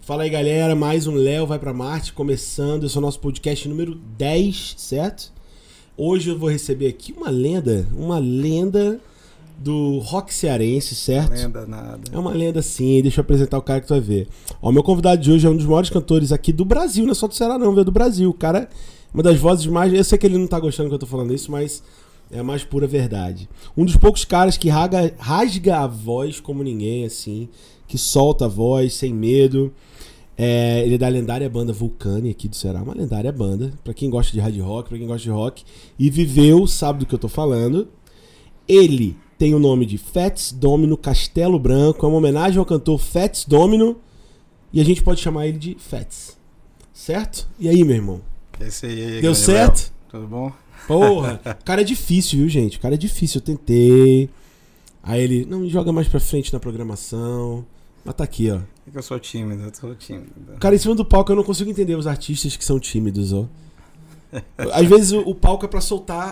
Fala aí, galera, mais um Léo Vai Pra Marte começando. Esse é o nosso podcast número 10, certo? Hoje eu vou receber aqui uma lenda do rock cearense, certo? Lenda nada. É uma lenda sim, deixa eu apresentar o cara que tu vai ver. Ó, meu convidado de hoje é um dos maiores cantores aqui do Brasil, não é só do Ceará não, é do Brasil. O cara, uma das vozes mais... Eu sei que ele não tá gostando que eu tô falando isso, mas é a mais pura verdade. Um dos poucos caras que rasga a voz como ninguém, assim, que solta a voz sem medo. Ele é da lendária banda Vulcani aqui do Ceará, uma lendária banda, pra quem gosta de hard rock, pra quem gosta de rock e viveu, sabe do que eu tô falando. Ele tem o nome de Fats Domino Castelo Branco, é uma homenagem ao cantor Fats Domino e a gente pode chamar ele de Fats, certo? E aí, meu irmão? Esse aí, deu certo? Léo. Tudo bom? Porra, o cara é difícil, viu, gente? O cara é difícil, eu tentei. Aí ele, não, me joga mais pra frente na programação. Mas tá aqui, ó. É que eu sou tímido, Cara, em cima do palco eu não consigo entender os artistas que são tímidos, ó. Às vezes o palco é pra soltar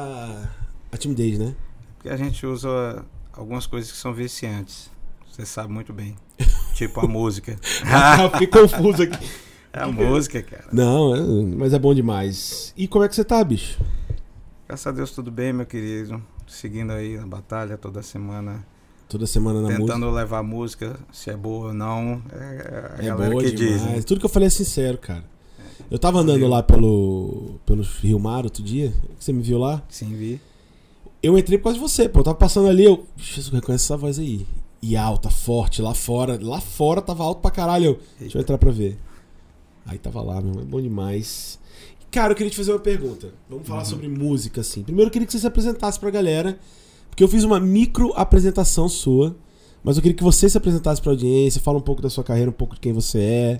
a timidez, né? Porque a gente usa algumas coisas que são viciantes. Você sabe muito bem. Tipo a música. Eu fiquei confuso aqui. É a música, cara. Não, mas é bom demais. E como é que você tá, bicho? Graças a Deus tudo bem, meu querido. Seguindo aí na batalha toda semana. Toda semana na música. Tentando levar a música, se é boa ou não. É a galera boa que demais. diz. Né? Tudo que eu falei é sincero, cara. Eu tava andando lá pelo Rio Mar outro dia. Você me viu lá? Sim, vi. Eu entrei por causa de você, pô. Eu tava passando ali, Jesus, reconhece essa voz aí. E alta, forte, lá fora. Lá fora tava alto pra caralho. Deixa eu entrar pra ver. Aí tava lá, meu irmão. É bom demais. Cara, eu queria te fazer uma pergunta. Vamos falar sobre música, assim. Primeiro eu queria que você se apresentasse pra galera. Porque eu fiz uma micro apresentação sua. Mas eu queria que você se apresentasse pra audiência. Fala um pouco da sua carreira, um pouco de quem você é.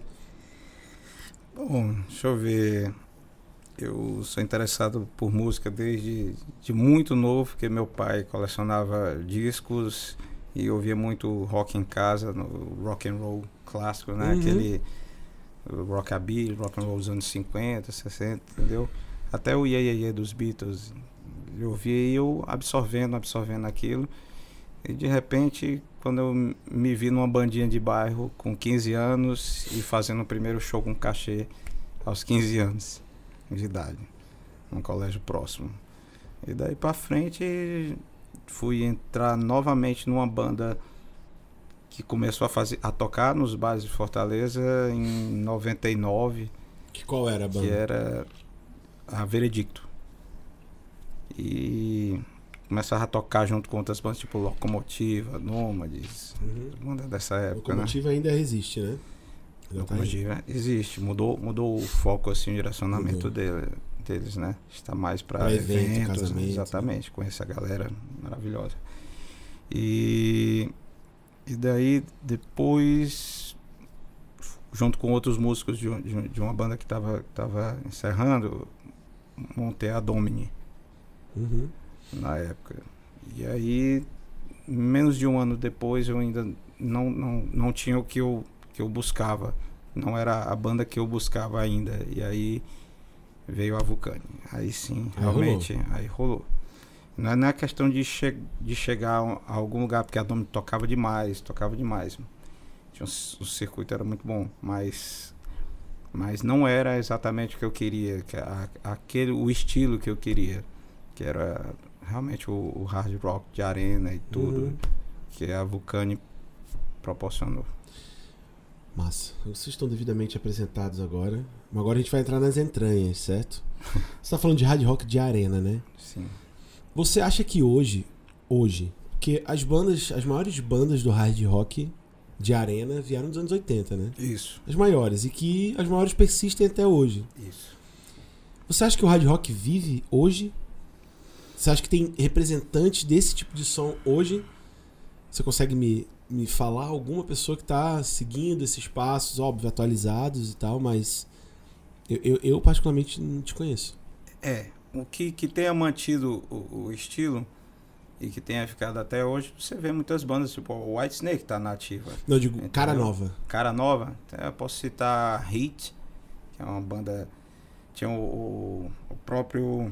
Bom, deixa eu ver. Eu sou interessado por música desde muito novo, porque meu pai colecionava discos e ouvia muito rock em casa, no rock and roll clássico, né? Aquele rockabilly, rock and roll dos anos 50, 60, entendeu? Até o Yeah, Yeah, Yeah dos Beatles. Eu ouvia e eu absorvendo aquilo. E de repente, quando eu me vi numa bandinha de bairro com 15 anos e fazendo o primeiro show com cachê aos 15 anos de idade, num colégio próximo. E daí pra frente fui entrar novamente numa banda que começou a tocar nos bares de Fortaleza em 99. Qual era a banda? Que era a Veredicto. E começava a tocar junto com outras bandas, tipo Locomotiva, Nômades, banda dessa época, Locomotiva, né? Ainda resiste, né? Locomotiva existe, mudou o foco, assim, o direcionamento deles, né? Está mais para eventos, casamento, exatamente, com essa galera maravilhosa. E daí, depois, junto com outros músicos de uma banda que estava encerrando, montei a Domini. Na época. E aí, menos de um ano depois, eu ainda não tinha o que eu buscava. Não era a banda que eu buscava ainda. E aí veio a Vulcani. Aí sim, realmente, aí rolou. Não é questão de chegar a algum lugar, porque a Domini tocava demais. O circuito era muito bom, mas não era exatamente o que eu queria, o estilo que eu queria, que era realmente o hard rock de arena e tudo, que a Vulcani proporcionou. Massa. Vocês estão devidamente apresentados agora. Agora a gente vai entrar nas entranhas, certo? Você tá falando de hard rock de arena, né? Sim. Você acha que hoje, porque as maiores bandas do hard rock de arena vieram dos anos 80, né? Isso. As maiores, e que as maiores persistem até hoje. Isso. Você acha que o hard rock vive hoje? Você acha que tem representantes desse tipo de som hoje? Você consegue me falar alguma pessoa que está seguindo esses passos, óbvio, atualizados e tal, mas eu particularmente não te conheço. O que tenha mantido o estilo e que tenha ficado até hoje, você vê muitas bandas, tipo o White Snake tá nativa. Não, eu digo entendeu? cara nova. Cara nova, eu posso citar Hit, que é uma banda, tinha o próprio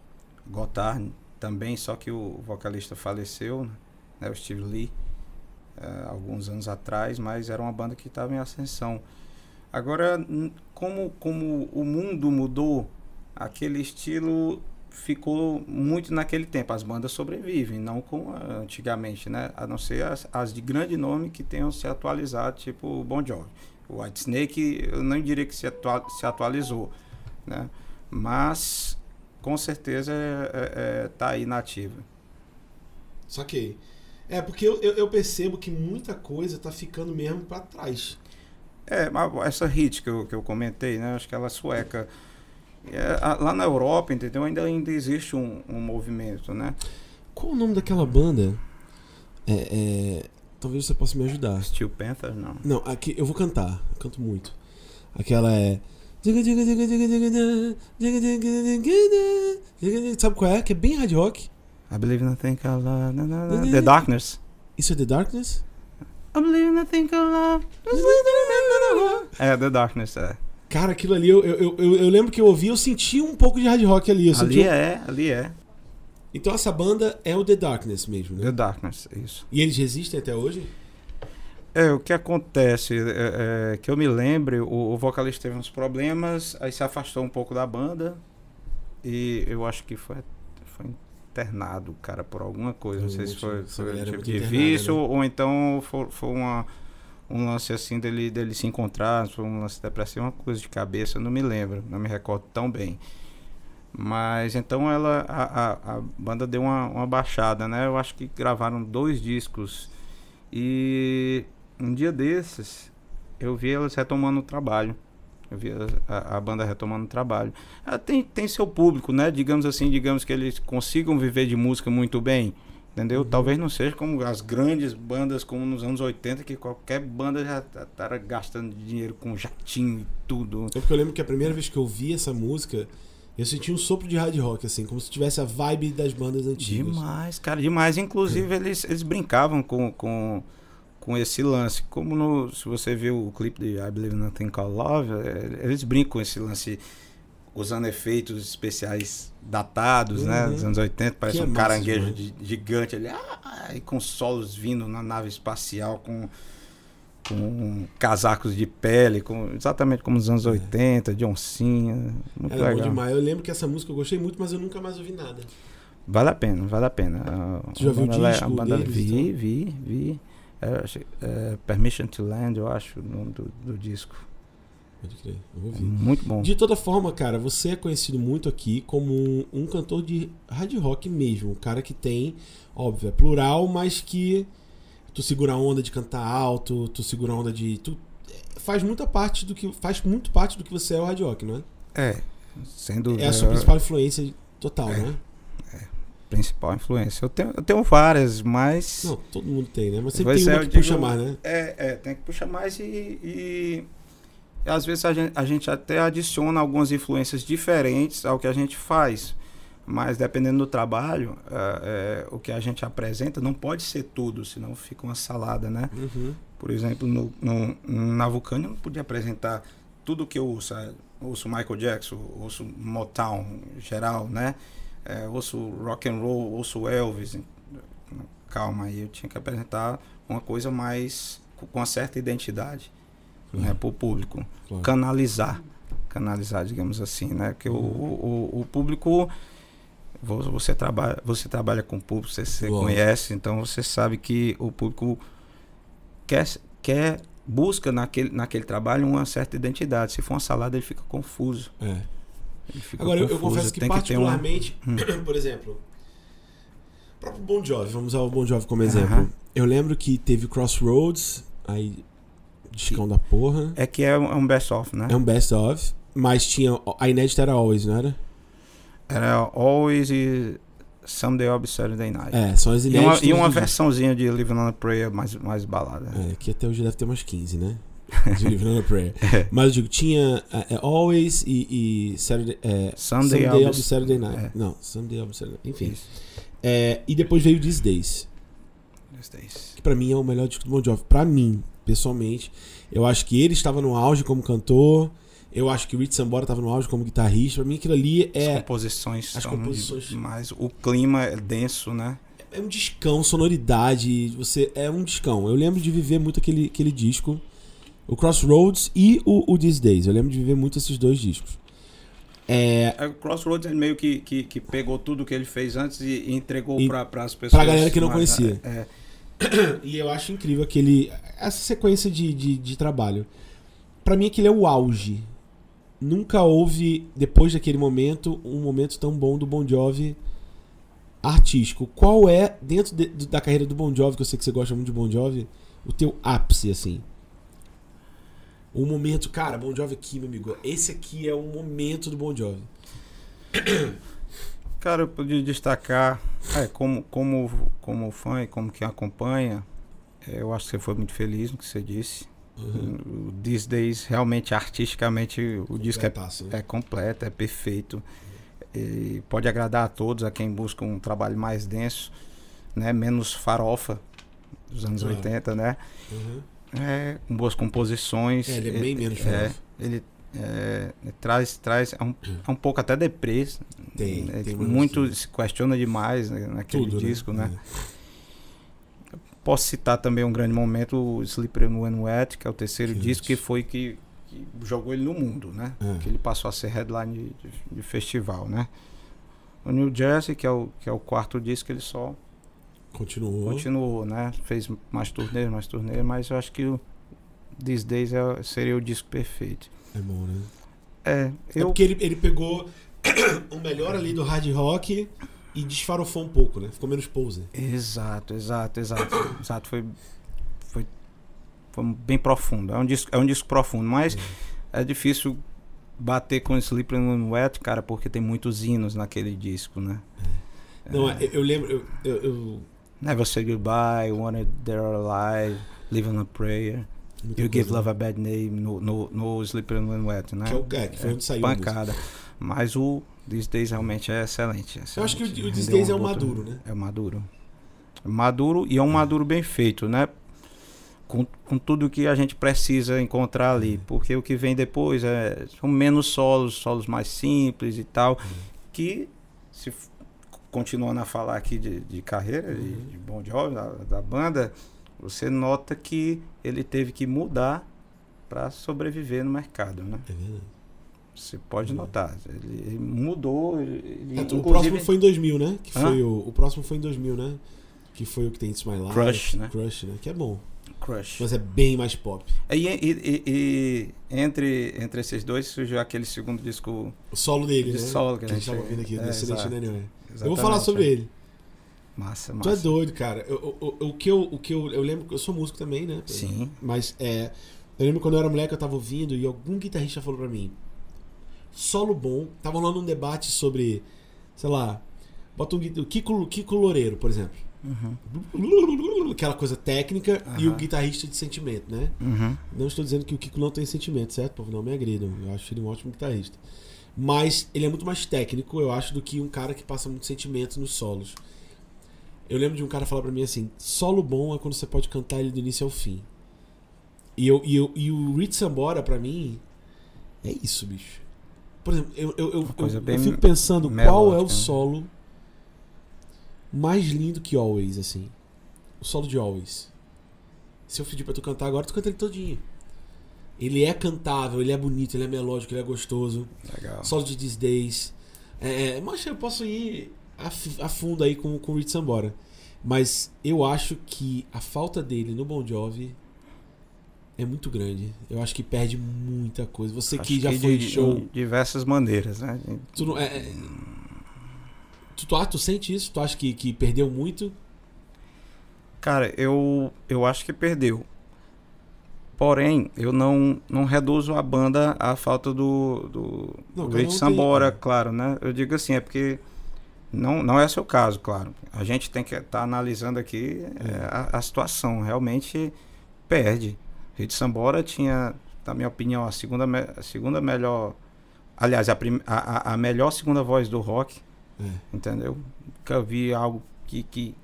Gotthard também, só que o vocalista faleceu, né, o Steve Lee. alguns anos atrás, mas era uma banda que estava em ascensão. Agora, como o mundo mudou, aquele estilo ficou muito naquele tempo. As bandas sobrevivem, não como antigamente, né? A não ser as de grande nome que tenham se atualizado, tipo o Bon Jovi. O Whitesnake, eu não diria que se atualizou, né? Mas, com certeza, tá aí na ativa. Saquei. Porque eu percebo que muita coisa tá ficando mesmo pra trás. Essa hit que eu comentei, né? Acho que ela é sueca. Lá na Europa, entendeu? Ainda existe um movimento, né? Qual o nome daquela banda? Talvez você possa me ajudar. Steel Panther, não. Não, aqui eu vou cantar. Eu canto muito. Aquela é... Sabe qual é? Que é bem hard rock. I believe nothing can love. The Darkness. Isso é The Darkness? I believe nothing can love. The Darkness, Cara, aquilo ali, eu lembro que eu ouvi, eu senti um pouco de hard rock ali. Ali é. Então essa banda é o The Darkness mesmo, né? The Darkness, isso. E eles resistem até hoje? O que acontece, que eu me lembre, o vocalista teve uns problemas, aí se afastou um pouco da banda, e eu acho que foi internado, cara, por alguma coisa. Não sei se foi tipo de vício, né? Ou então foi um lance assim dele se encontrar, foi um lance depressivo, uma coisa de cabeça, eu não me lembro, não me recordo tão bem. Mas então a banda deu uma baixada, né? Eu acho que gravaram 2 discos e um dia desses eu vi elas retomando o trabalho. Eu vi a banda retomando o trabalho. Ela tem seu público, né? Digamos que eles consigam viver de música muito bem, entendeu? Uhum. Talvez não seja como as grandes bandas como nos anos 80, que qualquer banda já tá gastando dinheiro com jatinho e tudo. Porque eu lembro que a primeira vez que eu vi essa música, eu senti um sopro de hard rock, assim, como se tivesse a vibe das bandas antigas. Demais, cara, demais. Inclusive, eles brincavam com esse lance. Se você viu o clipe de I Believe Nothing Can Love, eles brincam com esse lance, usando efeitos especiais datados, né? Dos anos 80, parece um caranguejo gigante ali, e com solos vindo na nave espacial, com casacos de pele, exatamente como nos anos 80, de oncinha. Muito legal. Bom demais. Eu lembro que essa música eu gostei muito, mas eu nunca mais ouvi nada. Vale a pena. Você já viu o disco deles? Vi. Permission to Land, eu acho, o nome do disco. Pode crer, eu vou ouvir. Muito bom. De toda forma, cara, você é conhecido muito aqui como um cantor de hard rock mesmo. Um cara que tem, óbvio, é plural, mas que tu segura a onda de cantar alto, tu segura a onda de... Tu faz muito parte do que você é o hard rock, não é? Sem dúvida. É a sua principal influência total, né? Principal influência. Eu tenho várias, mas... Não, todo mundo tem, né? Mas sempre tem uma que puxa mais, né? Tem que puxar mais e às vezes a gente até adiciona algumas influências diferentes ao que a gente faz, mas dependendo do trabalho, o que a gente apresenta não pode ser tudo, senão fica uma salada, né? Uhum. Por exemplo, na Vulcânia eu não podia apresentar tudo que eu ouço. Ouço Michael Jackson, ouço Motown em geral, né? Ouço rock and roll, ouço Elvis. Calma aí, eu tinha que apresentar uma coisa mais com uma certa identidade, né, para o público. Claro. Canalizar, digamos assim, né? Porque o público, você trabalha com o público, você conhece, então você sabe que o público busca naquele trabalho uma certa identidade. Se for uma salada, ele fica confuso. Agora, eu confesso que particularmente, por exemplo, o próprio Bon Jovi, vamos usar o Bon Jovi como exemplo. Eu lembro que teve Crossroads, aí discão da porra. Que é um best-of, né? É um best-of, mas tinha, a inédita era Always, não era? Era Always e Someday I'll Be Saturday Night. São as inéditas. E uma versãozinha de Living on a Prayer mais balada. Que até hoje deve ter umas 15, né? De Living on a Prayer. Mas eu digo, tinha Always e Saturday, Someday I'll Be Saturday Night. Não, Someday I'll Be Saturday Night. Enfim. E depois veio These Days. Que pra mim é o melhor disco do Bon Jovi. Pra mim, pessoalmente, eu acho que ele estava no auge como cantor. Eu acho que o Rich Sambora estava no auge como guitarrista. Pra mim aquilo ali As composições mais... O clima é denso, né? é um discão, sonoridade, é um discão. Eu lembro de viver muito aquele disco, o Crossroads e o These Days. Eu lembro de viver muito esses dois discos. O Crossroads ele meio que pegou tudo que ele fez antes e entregou para as pessoas. Pra galera que não conhecia. E eu acho incrível essa sequência de trabalho. Pra mim, aquele é o auge. Nunca houve, depois daquele momento, um momento tão bom do Bon Jovi artístico. Qual é, dentro da carreira do Bon Jovi, que eu sei que você gosta muito de Bon Jovi, o teu ápice, assim? O momento, cara, Bon Jovi aqui, meu amigo. Esse aqui é o momento do Bon Jovi. Cara, eu podia destacar, como fã e como quem acompanha, eu acho que você foi muito feliz no que você disse. O These Days, realmente, artisticamente, o disco é completo, é perfeito. E pode agradar a todos, a quem busca um trabalho mais denso, né? Menos farofa dos anos 80, né? Com boas composições. Ele é bem menos farofa. Ele traz um pouco até deprê. Tem muito se questiona demais, né, naquele disco, né? Posso citar também um grande momento, o Slippery When Wet, que é o terceiro disco, que foi que jogou ele no mundo, né? Que ele passou a ser headline de festival, né? O New Jersey, que é o quarto disco, ele só continuou, né? Fez mais turnês, mas eu acho que o These Days seria o disco perfeito. É bom, né? É porque ele pegou o melhor ali do hard rock e desfarofou um pouco, né? Ficou menos poser. Exato. Foi bem profundo. É um disco profundo, mas é difícil bater com Slippery When Wet, cara, porque tem muitos hinos naquele disco, né? Não, eu lembro... Never Say Goodbye, Wanted There Alive, Live on a Prayer, You Give Love a Bad Name no Slippery When Wet, né? Que foi onde saiu pancada. Mas o These Days realmente é excelente. Eu acho que o These Days é o maduro, né? É o maduro. Maduro, e é um maduro bem feito, né? Com tudo que a gente precisa encontrar ali. Porque o que vem depois são menos solos mais simples e tal. Que, se continuando a falar aqui de carreira, de Bon Jovi, da banda, você nota que ele teve que mudar para sobreviver no mercado, né? É verdade. Você pode notar, ele mudou. O próximo foi em 2000, né? O próximo foi em 2000, né? Que foi o que tem It's My Life. Crush, né? Que é bom. Crush. Mas é bem mais pop. E entre esses dois surgiu aquele segundo disco. O solo dele, né? Solo que a gente tava ouvindo aqui, do Excelente Nenhum. Eu vou falar sobre ele. Massa. Tu é doido, cara. Eu lembro que eu sou músico também, né? Sim. Mas eu lembro quando eu era moleque, eu tava ouvindo e algum guitarrista falou pra mim: solo bom. Tava lá num debate sobre, sei lá, bota o Kiko Loureiro, por exemplo. Aquela coisa técnica e o guitarrista de sentimento, né? Não estou dizendo que o Kiko não tem sentimento, certo? Povo, não me agridam. Eu acho ele um ótimo guitarrista. Mas ele é muito mais técnico, eu acho, do que um cara que passa muito sentimento nos solos. Eu lembro de um cara falar pra mim assim: solo bom é quando você pode cantar ele do início ao fim. E o Rich Sambora, pra mim, é isso, bicho. Por exemplo, eu fico pensando qual é o solo mais lindo que Always, assim. O solo de Always. Se eu pedir pra tu cantar agora, tu canta ele todinho. Ele é cantável, ele é bonito, ele é melódico, ele é gostoso. Legal. Solo de These Days. Mas eu posso ir a fundo aí com o Rich Sambora. Mas eu acho que a falta dele no Bon Jovi é muito grande. Eu acho que perde muita coisa. Você que já foi de show... De diversas maneiras, né? Tu não... Tu sente isso? Tu acha que perdeu muito? Cara, eu acho que perdeu. Porém, eu não reduzo a banda à falta do Rich Sambora, claro, né? Eu digo assim, é porque não é seu caso, claro. A gente tem que estar analisando aqui a situação. Realmente perde. Rich Sambora tinha, na minha opinião, a segunda melhor... Aliás, a melhor segunda voz do rock. Entendeu? Nunca vi algo que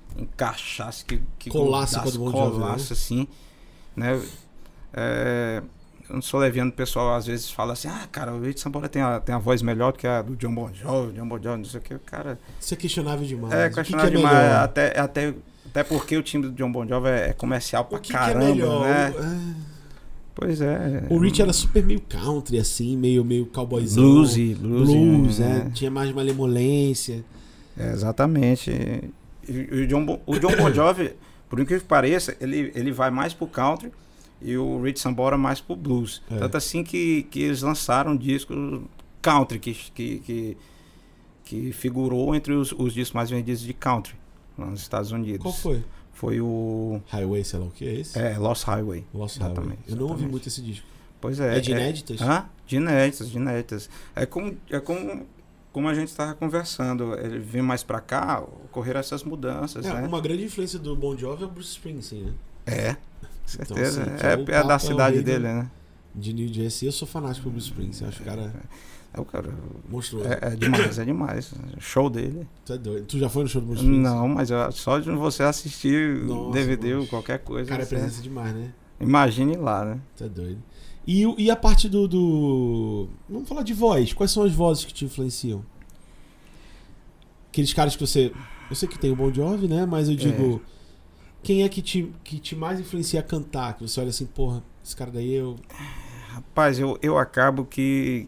encaixasse, que colasse com a do Bon Jovi, assim, né? Eu não sou leviano, o pessoal às vezes fala assim, cara, o Rich Sambora tem a voz melhor do que a do John Bon Jovi, não sei o que, cara... Isso é questionável demais. É questionável demais, até porque o time do John Bon Jovi é comercial pra caramba, é melhor? né? Pois é. O Rich era super meio country, assim, meio cowboyzão. Blues, né? Tinha mais malemolência. Exatamente. E o John Bon Jovi, por incrível que pareça, ele vai mais pro country e o Rich Sambora mais pro blues. Tanto assim que eles lançaram um disco country que figurou entre os discos mais vendidos de country lá nos Estados Unidos. Qual foi? Foi o... Highway, sei lá o que é esse? Lost Highway. Exatamente. Eu não ouvi muito esse disco. Pois é. É de inéditas? De inéditas. É como a gente estava conversando. Ele vem mais pra cá, ocorreram essas mudanças, né? Uma grande influência do Bon Jovi é o Bruce Springsteen, né? Certeza. Então, é da cidade dele, né? De New Jersey. Eu sou fanático do Bruce Springsteen. Acho o cara... O cara monstruoso. É demais. O show dele. Tu é doido. Tu já foi no show do Bruce Springsteen? Não, mas só de você assistir DVD ou qualquer coisa. O cara é presença demais, né? Imagine lá, né? Tu é doido. E a parte do... Vamos falar de voz. Quais são as vozes que te influenciam? Aqueles caras que você... Eu sei que tem o Bon Jovi, né? Mas eu digo... Quem é que te mais influencia a cantar? Que você olha assim, porra, esse cara daí eu... Rapaz, eu acabo que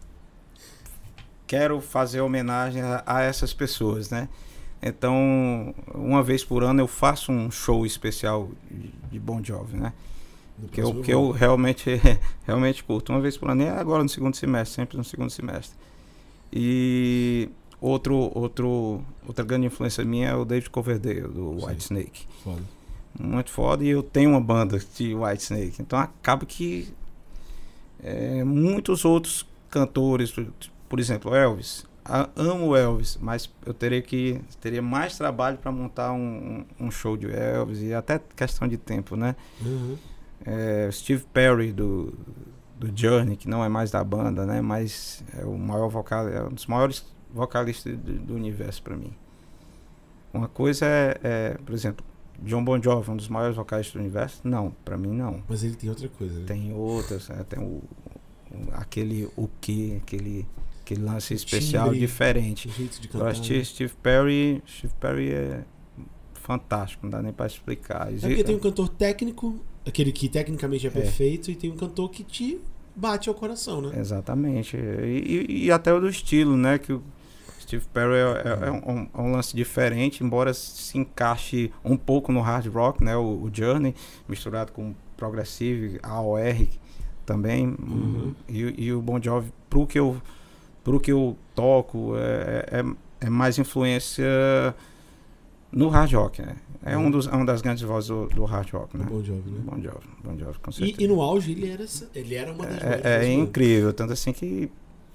quero fazer homenagem a essas pessoas, né? Então, uma vez por ano eu faço um show especial de Bon Jovi, né? Que eu realmente curto. Uma vez por ano, e agora no segundo semestre, sempre no segundo semestre. E outra grande influência minha é o David Coverdale, do Whitesnake. Foda. Muito foda, e eu tenho uma banda de Whitesnake. Então acaba que muitos outros cantores, por exemplo, Elvis. Amo Elvis, mas eu teria mais trabalho para montar um show de Elvis, e até questão de tempo, né? Uhum. Steve Perry do Journey, que não é mais da banda, né? Mas é o maior é um dos maiores vocalistas do universo para mim. Uma coisa por exemplo, John Bon Jovi, um dos maiores vocalistas do universo? Não, para mim não. Mas ele tem outra coisa, né? Tem outras, tem aquele lance especial, timbre, diferente. o jeito de cantar, Steve Perry é fantástico, não dá nem para explicar. Porque tem um cantor técnico, aquele que tecnicamente é perfeito, e tem um cantor que te bate ao coração, né? Exatamente. E até o do estilo, né? Que o Steve Perry é um lance diferente, embora se encaixe um pouco no hard rock, né? O Journey, misturado com progressive, AOR também. Uhum. E o Bon Jovi, pro que eu toco, é mais influência no hard rock, né? É uma das grandes vozes do hard rock, né? Bon Jovi, né? Bon Jovi, com certeza. E no auge ele era uma das vozes. É incrível, tanto assim que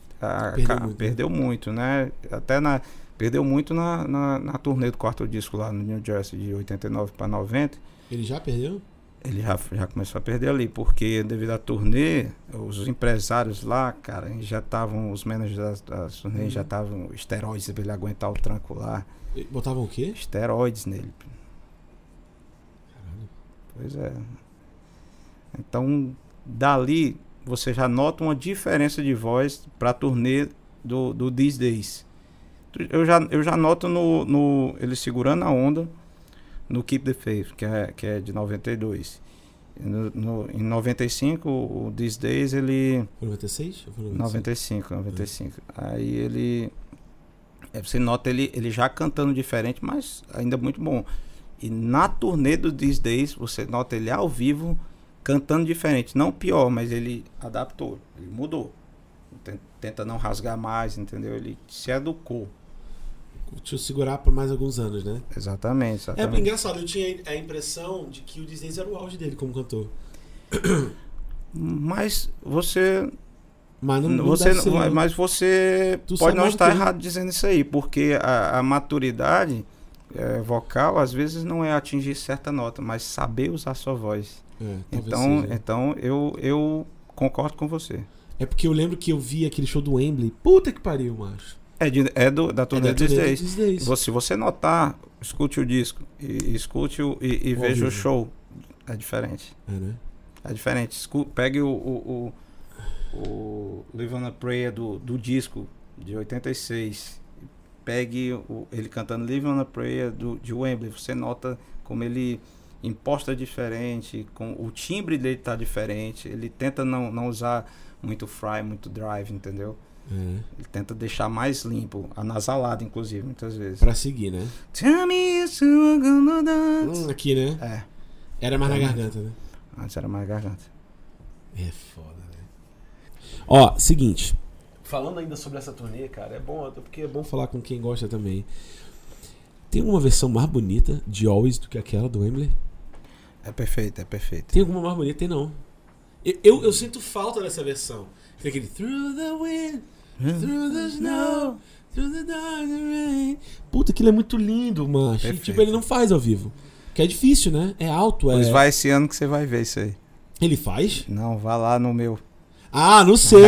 perdeu muito, né? Perdeu muito na turnê do quarto disco lá no New Jersey, de 89 para 90. Ele já perdeu? Ele já começou a perder ali, porque devido à turnê, os empresários lá, cara, já estavam, os managers das turnês já estavam esteroides pra ele aguentar o tranco lá. Botavam o quê? Esteroides nele. Caralho. Pois é. Então, dali, você já nota uma diferença de voz pra turnê do These Days. Eu já noto ele segurando a onda no Keep the Faith, que é de 92. Em 95, o These Days, ele... Foi 96? Ou foi 95. Aí ele... você nota ele já cantando diferente, mas ainda muito bom. E na turnê do These Days, você nota ele ao vivo cantando diferente. Não pior, mas ele adaptou, ele mudou. Tenta não rasgar mais, entendeu? Ele se educou. Deixa eu segurar por mais alguns anos, né? Exatamente. É engraçado, eu tinha a impressão de que o These Days era o auge dele como cantor. Mas você... Mas você pode não estar errado dizendo isso aí, porque a maturidade vocal às vezes não é atingir certa nota, mas saber usar sua voz. Então eu concordo com você. É porque eu lembro que eu vi aquele show do Wembley. Puta que pariu, macho. Da turnê These Days. Se você notar, escute o disco e escute e veja o show. É diferente. É, né? É diferente. Pegue o Live on a Prayer do disco de 86. Pegue ele cantando Live on a Prayer de Wembley. Você nota como ele imposta diferente, com o timbre dele tá diferente. Ele tenta não usar muito fry, muito drive, entendeu? Ele tenta deixar mais limpo, anasalado, inclusive, muitas vezes. Pra seguir, né? Tell me you're gonna dance. Aqui, né? É. Era mais na garganta, né? Antes era mais garganta. É foda, né? Ó, seguinte. Falando ainda sobre essa turnê, cara, é bom, porque é bom falar com quem gosta também. Tem uma versão mais bonita de Always do que aquela do Wembley? É perfeito, é perfeito. Tem alguma mais bonita? Tem não. Eu sinto falta dessa versão. Tem aquele Through the wind, through the snow, through the dark rain. Puta, aquilo é muito lindo, macho. E, tipo, ele não faz ao vivo. Que é difícil, né? É alto, Pois vai esse ano que você vai ver isso aí. Ele faz? Não, vá lá no meu. Ah, no seu!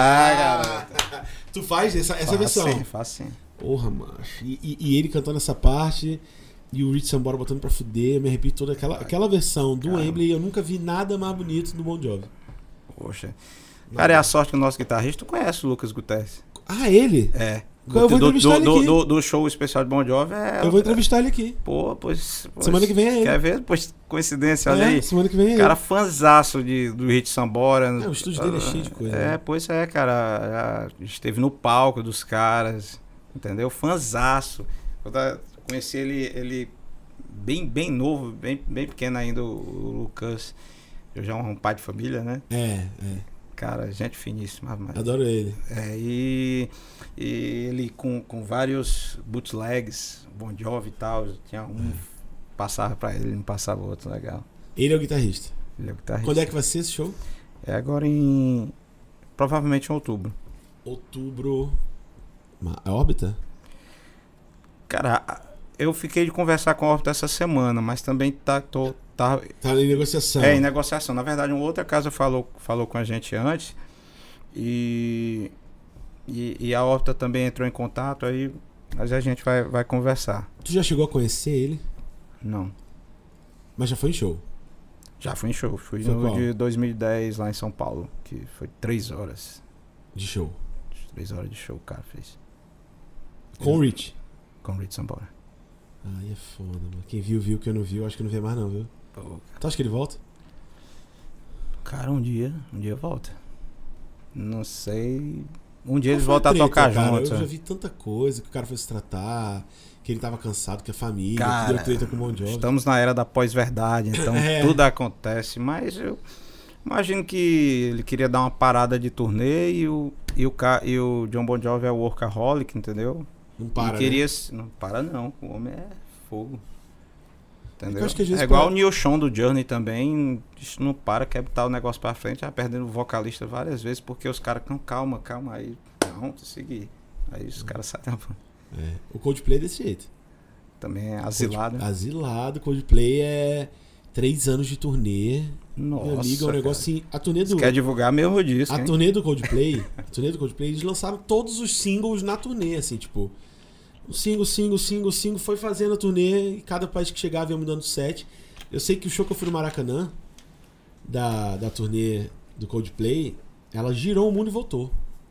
Garoto. Tu faz essa versão? Sim, faz sim. Porra, macho. E ele cantando essa parte e o Rich Sambora botando pra fuder, eu me arrepio toda aquela versão do Wembley. Eu nunca vi nada mais bonito do Bon Jovi. Poxa. Cara, é a sorte que o nosso guitarrista, tu conhece o Lucas Guterres. Ah, ele? É. Eu vou entrevistar ele aqui. Do show especial de Bon Jovi eu vou entrevistar ele aqui. Pô, pois semana que vem é ele. Quer ver? Pois, coincidência, olha aí. Semana que vem é ele. Cara, fãzaço do Rich Sambora. O estúdio dele é cheio de coisa. É, né? Pois é, cara. Já esteve no palco dos caras, entendeu? Fãzaço. Eu conheci ele bem novo, bem pequeno ainda, o Lucas. Eu já um pai de família, né? É. Cara, gente finíssima. Adoro ele. E ele com vários bootlegs, Bon Jovi e tal. Tinha passava pra ele, não passava o outro, legal. Ele é o guitarrista. Ele é o guitarrista. Quando é que vai ser esse show? É agora provavelmente em outubro. Outubro. A Órbita? Cara, eu fiquei de conversar com a Órbita essa semana, mas também tá em negociação. É, em negociação. Na verdade, uma outra casa falou com a gente antes e a Órbita também entrou em contato, aí a gente vai conversar. Tu já chegou a conhecer ele? Não. Mas já foi em show? Já fui em show. Fui Foi no qual? de 2010 lá em São Paulo, que foi 3 horas. De show? 3 horas de show o cara fez. Com o Rich? Com o Rich Sambora. Ai, é foda, mano. Quem viu, quem não viu, acho que não vê mais não, viu? Pô, Tu acha que ele volta? cara, um dia volta. Não sei. Um dia Qual eles foi voltam a treta, tocar cara? juntos. Eu já vi tanta coisa, que o cara foi se tratar, que ele tava cansado, que a família, Cara, que deu treta com o Bon Jovi. Estamos na era da pós-verdade, então tudo acontece. Mas eu imagino que ele queria dar uma parada de turnê e o John Bon Jovi é o workaholic, entendeu? Não para, queria, né? Não para não, o homem é fogo. Entendeu? Eu acho que às vezes É igual o Neil Schon do Journey também, isso não para, quer botar o negócio pra frente, já perdendo o vocalista várias vezes, porque os caras ficam, calma, aí, não, seguir. Aí os caras saem da banda. É. O Coldplay é desse jeito. Também é asilado. Asilado, Coldplay é 3 anos de turnê. Nossa, meu amigo, é um negócio assim. A turnê do. Você quer divulgar mesmo disco, A hein? turnê do Coldplay, eles lançaram todos os singles na turnê, assim, tipo. O single, foi fazendo a turnê e cada país que chegava ia mudando o set. Eu sei que o show que eu fui no Maracanã, da turnê do Coldplay, ela girou o mundo e voltou.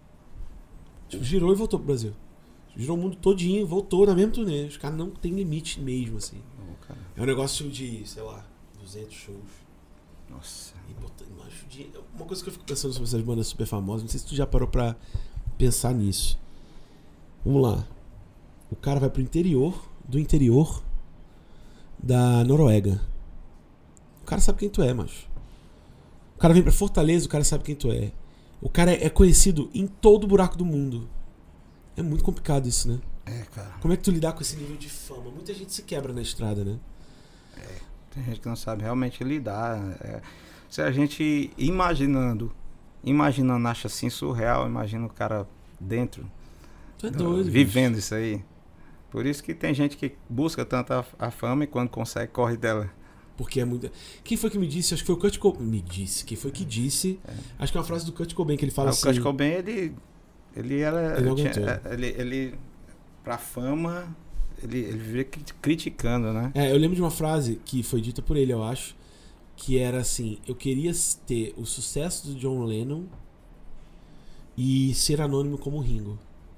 Tipo, girou e voltou pro Brasil. Girou o mundo todinho, voltou na mesma turnê. Os caras não tem limite mesmo, assim. É um negócio de, sei lá, 200 shows. Nossa. Uma coisa que eu fico pensando sobre essas bandas super famosas, não sei se tu já parou pra pensar nisso. Vamos lá. O cara vai pro interior da Noruega. O cara sabe quem tu é, macho. O cara vem pra Fortaleza, o cara sabe quem tu é. O cara é conhecido em todo buraco do mundo. É muito complicado isso, né? É, cara. Como é que tu lidar com esse nível de fama? Muita gente se quebra na estrada, né? Tem gente que não sabe realmente lidar. Se a gente imaginando acha assim surreal, imagina o cara dentro, Tu é doido, vivendo bicho. isso aí. Por isso que tem gente que busca tanto a fama e quando consegue, corre dela. Porque é muito. Quem foi que me disse? Acho que foi o Kurt Cobain. Me disse. Quem foi que disse? Acho que é uma frase do Kurt Cobain que ele fala assim. O Kurt Cobain, ele era. Ele não aguentou. Ele pra fama, ele vivia criticando, né? Eu lembro de uma frase que foi dita por ele, eu acho. que era assim, eu queria ter o sucesso do John Lennon e ser anônimo como Ringo.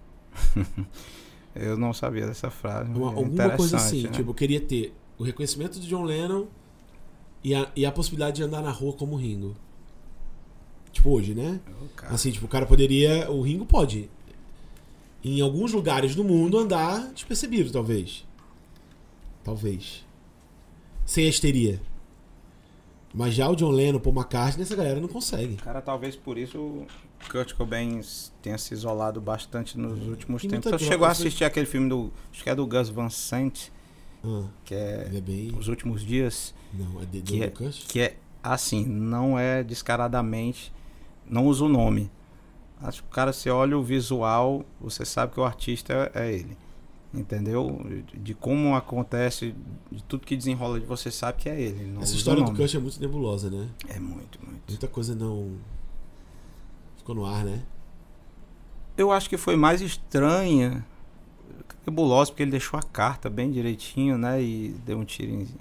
Eu não sabia dessa frase. Alguma coisa assim, né? tipo, eu queria ter o reconhecimento do John Lennon e a possibilidade de andar na rua como Ringo. Tipo, hoje, né? Assim, tipo, o cara poderia... O Ringo pode, em alguns lugares do mundo, andar despercebido, talvez. Talvez. Sem a histeria. Mas já o John Lennon, Paul McCartney, essa galera não consegue. Cara, talvez por isso o Kurt Cobain tenha se isolado bastante nos últimos tempos. Você chegou a assistir aquele filme acho que é do Gus Van Sant, que é Os Últimos Dias. Não, é do Kurt? Que é assim, não é descaradamente, não usa o nome. Acho que o cara, você olha o visual, você sabe que o artista é ele. Entendeu? De como acontece, de tudo que desenrola de você sabe que é ele. Não Essa história do Kurt é muito nebulosa, né? É muito. Muita coisa não ficou no ar, né? Eu acho que foi mais estranha, nebulosa, porque ele deixou a carta bem direitinho, né? E deu um tiro em...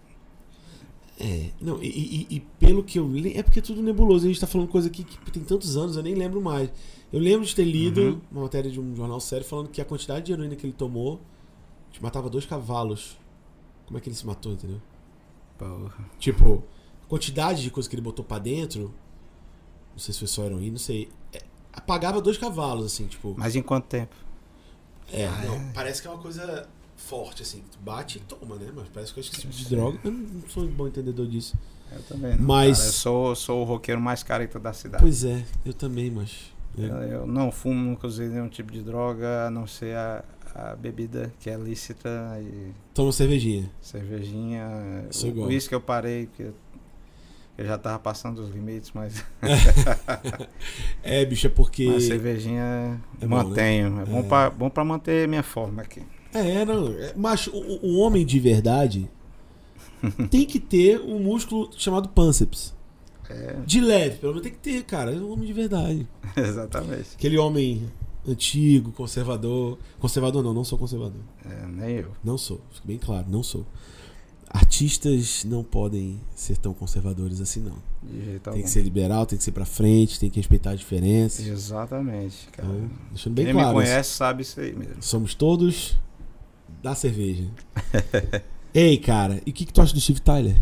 Não, e pelo que eu lembro, é porque é tudo nebuloso. A gente tá falando coisa aqui que tem tantos anos, eu nem lembro mais. Eu lembro de ter lido uma matéria de um jornal sério falando que a quantidade de heroína que ele tomou matava 2 cavalos. Como é que ele se matou, entendeu? Porra. Tipo, a quantidade de coisa que ele botou pra dentro, não sei se foi só heroína, não sei, apagava 2 cavalos, assim, tipo... Mas em quanto tempo? Não, parece que é uma coisa forte, assim, tu bate e toma, né? Mas parece que esse tipo de droga... Eu não sou um bom entendedor disso. Eu também não, mas... cara, eu sou o roqueiro mais careta da cidade. Pois é, eu também, mas... Eu não fumo, nunca usei nenhum tipo de droga, a não ser a bebida que é lícita e... Toma cervejinha. Cervejinha. O uísque eu parei, porque eu já tava passando os limites, mas... bicho, é porque... Mas cervejinha mantenho. Bom, né? Bom pra manter minha forma aqui. Mas o homem de verdade tem que ter um músculo chamado pânceps. De leve, pelo menos tem que ter, cara. É um homem de verdade. Exatamente. Aquele homem antigo, conservador. Conservador não sou conservador. Nem eu. Não sou, fica bem claro, não sou. Artistas não podem ser tão conservadores assim, não. De jeito tem algum. Que ser liberal, tem que ser pra frente, tem que respeitar as diferenças. Exatamente, cara. Então, deixando bem Quem claro. Quem me conhece sabe isso aí mesmo. Somos todos da cerveja. Ei, cara, e o que tu acha do Steve Tyler?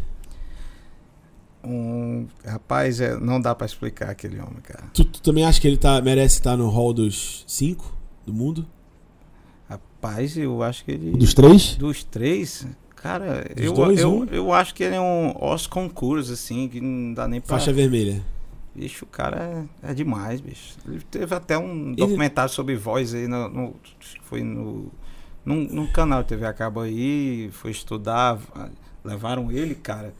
Rapaz, não dá pra explicar aquele homem, cara. Tu também acha que ele merece estar no hall dos 5 do mundo? Rapaz, eu acho que ele... Dos 3? Dos 3? Cara, Dos eu acho que ele é um os concurso, assim, que não dá nem pra... Faixa vermelha. Bicho, o cara é demais, bicho. Ele teve até um documentário sobre voz aí, foi num canal de TV a cabo aí, foi estudar, levaram ele, cara,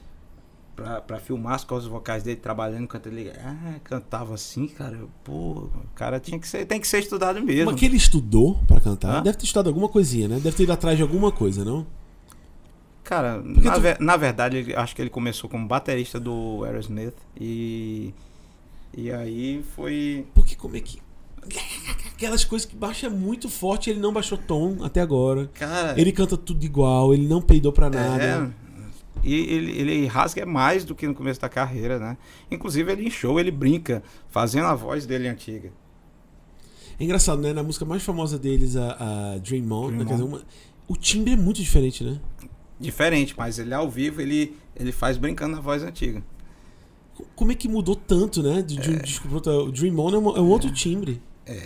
pra filmar as cordas vocais dele, trabalhando enquanto ele cantava assim, cara. Pô, o cara tem que ser estudado mesmo. Mas que ele estudou pra cantar? Deve ter estudado alguma coisa, né? Deve ter ido atrás de alguma coisa, não? Cara, na verdade, acho que ele começou como baterista do Aerosmith e aí foi... Porque como é que... Aquelas coisas que baixa muito forte, ele não baixou tom até agora. Cara, ele canta tudo igual, ele não peidou pra nada. E ele rasga mais do que no começo da carreira, né? Inclusive ele em show, ele brinca, fazendo a voz dele antiga. É engraçado, né? Na música mais famosa deles, a Dream On, né? Quer dizer, o timbre é muito diferente, né? Diferente, mas ele ao vivo, ele faz brincando na voz antiga. Como é que mudou tanto, né? De um disco pro outro? O Dream On é um outro timbre.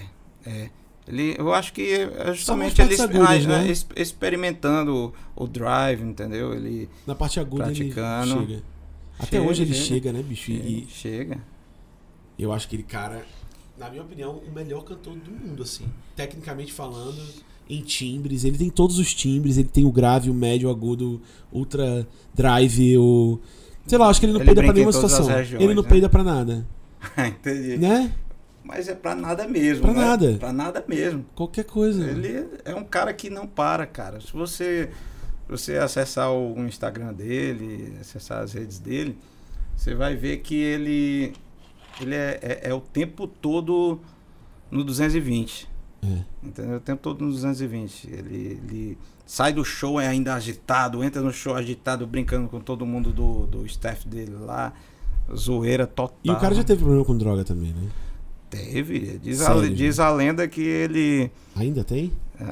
Eu acho que é justamente ele agudas, né? Experimentando o drive, entendeu? Ele na parte aguda praticando. Ele chega. Até hoje ele chega, né, bicho? Chega. Eu acho que ele, cara, na minha opinião, o melhor cantor do mundo, assim. Tecnicamente falando, em timbres. Ele tem todos os timbres. Ele tem o grave, o médio, o agudo, ultra drive, o... Sei lá, acho que ele não peida pra nenhuma situação. Regiões, ele não peida pra nada. Entendi. Né? Mas é pra nada mesmo, pra né? nada. Pra nada mesmo. Qualquer coisa. Ele é um cara que não para, cara. Se você acessar o Instagram dele, acessar as redes dele, você vai ver que ele é o tempo todo no 220. Entendeu? O tempo todo nos 220. Ele sai do show ainda agitado, entra no show agitado, brincando com todo mundo do staff dele lá. Zoeira total. E o cara já teve problema com droga também, né? Teve. Sério, Diz a lenda que ele... Ainda tem?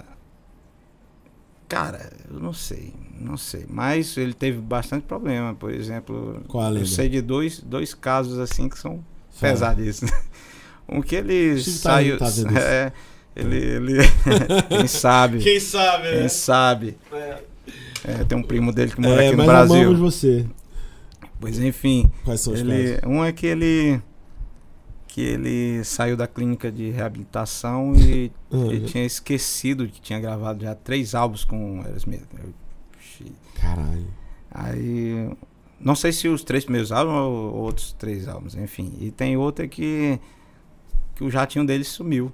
Cara, eu não sei. Mas ele teve bastante problema. Por exemplo, qual a lenda? Eu sei de dois casos assim que são pesadíssimos. Um que ele saiu... Ele quem sabe? Quem sabe, né? Quem sabe? Tem um primo dele que mora aqui no Brasil. Mas amamos você. Pois enfim. Quais são os casos? Um é que ele saiu da clínica de reabilitação e ele tinha esquecido que tinha gravado já 3 álbuns com Aerosmith. Caralho. Aí, não sei se os 3 primeiros álbuns ou outros 3 álbuns, enfim. E tem outra que o jatinho dele sumiu.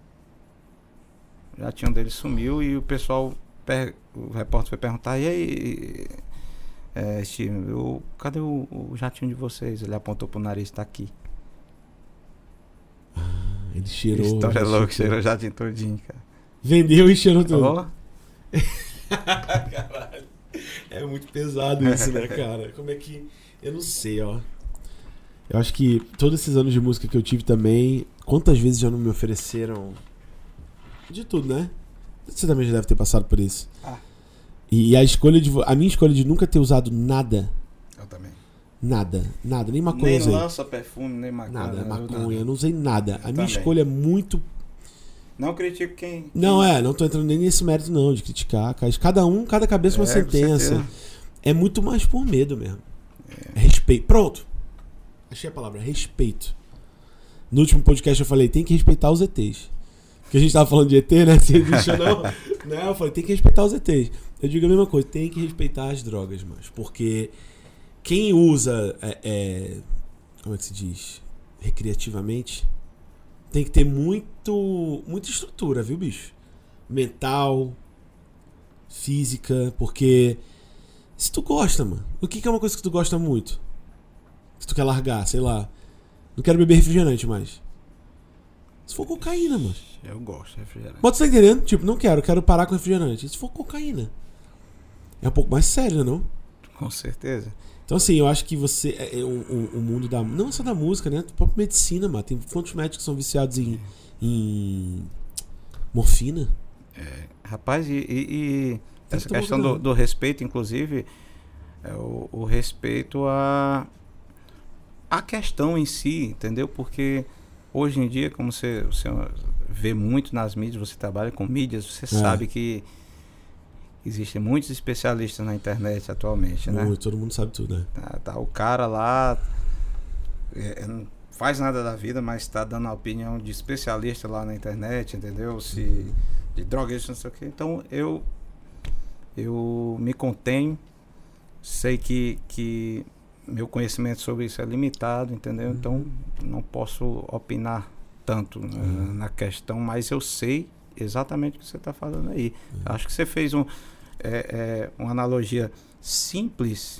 O jatinho dele sumiu e o pessoal, o repórter foi perguntar, e aí, Steve, cadê o jatinho de vocês? Ele apontou pro nariz, tá aqui. Ele cheirou. História louca, cheirou o jatinho todinho, cara. Vendeu e cheirou tudo. Oh. Caralho. É muito pesado isso, né, cara? Como é que... Eu não sei, ó. Eu acho que todos esses anos de música que eu tive também, quantas vezes já não me ofereceram... De tudo, né? Você também já deve ter passado por isso. E a minha escolha de nunca ter usado nada. Eu também. Nada, nem maconha. Nem lança perfume, nem maconha. Nada, maconha, eu não usei nada. A minha escolha é muito... Não critico quem... Não tô entrando nem nesse mérito não, de criticar. Cada cabeça uma sentença. É muito mais por medo mesmo. É respeito. Pronto. Achei a palavra, respeito. No último podcast eu falei, tem que respeitar os ETs. Porque a gente tava falando de ET, né? Se existe ou não. Né? Eu falei, tem que respeitar os ETs. Eu digo a mesma coisa, tem que respeitar as drogas, mas porque quem usa, como é que se diz? Recreativamente, tem que ter muita estrutura, viu, bicho? Mental, física, porque se tu gosta, mano, o que é uma coisa que tu gosta muito? Se tu quer largar, sei lá, não quero beber refrigerante mais. Se for cocaína, mano. Eu gosto de refrigerante. Mas tu tá entendendo? Tipo, não quero parar com refrigerante. Se for cocaína, é um pouco mais sério, não? Com certeza. Então, assim, eu acho que você... o mundo da... Não só da música, né? A própria medicina, mano. Tem quantos médicos que são viciados em morfina? Rapaz, e essa questão do respeito, inclusive, o respeito à questão em si, entendeu? Porque hoje em dia, como você vê muito nas mídias, você trabalha com mídias, você sabe que existem muitos especialistas na internet atualmente, né? Todo mundo sabe tudo, né? Tá o cara lá, não faz nada da vida, mas está dando a opinião de especialista lá na internet, entendeu? De drogas, não sei o quê. Então, eu me contenho, sei que meu conhecimento sobre isso é limitado, entendeu? Então, não posso opinar tanto na questão, mas eu sei exatamente o que você está falando aí. Acho que você fez uma analogia simples,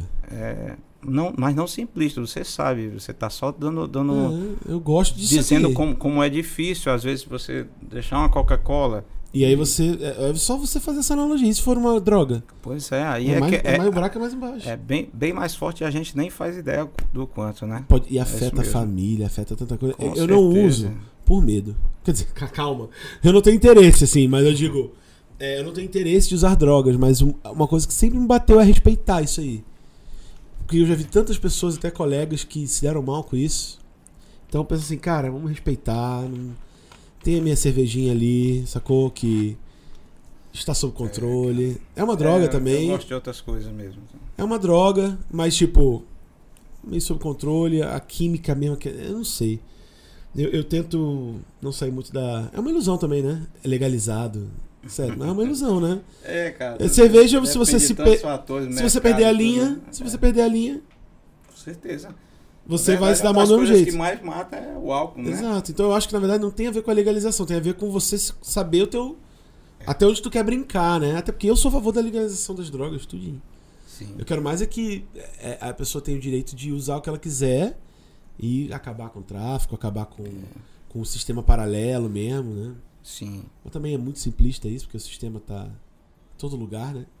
mas não simplista, você sabe, você está só dando eu gosto disso dizendo aqui. Como é difícil, às vezes, você deixar uma Coca-Cola. E aí é só você fazer essa analogia, e se for uma droga? Pois é, aí mais o buraco é mais embaixo. É bem mais forte e a gente nem faz ideia do quanto, né? E afeta a família, afeta tanta coisa. Com eu certeza. não uso por medo. Quer dizer, calma. Eu não tenho interesse, assim, mas eu digo... eu não tenho interesse de usar drogas, mas uma coisa que sempre me bateu é respeitar isso aí. Porque eu já vi tantas pessoas, até colegas, que se deram mal com isso. Então eu penso assim, cara, vamos respeitar. Tem a minha cervejinha ali, sacou? Que está sob controle. É uma droga também. Eu gosto de outras coisas mesmo. É uma droga, mas tipo, meio sob controle, a química mesmo, eu não sei. Eu tento não sair muito da... É uma ilusão também, né? É legalizado. Sério, não é uma ilusão, né? Cara. Cerveja, se você perder a linha, tudo, se você perder a linha... Com certeza. Você vai se dar mal do mesmo jeito. O que mais mata é o álcool, né? Exato. Então eu acho que na verdade não tem a ver com a legalização, tem a ver com você saber até onde tu quer brincar, né? Até porque eu sou a favor da legalização das drogas, tudinho. Sim. Eu quero mais que a pessoa tenha o direito de usar o que ela quiser e acabar com o tráfico, acabar com o sistema paralelo mesmo, né? Sim. Mas também é muito simplista isso, porque o sistema tá em todo lugar, né?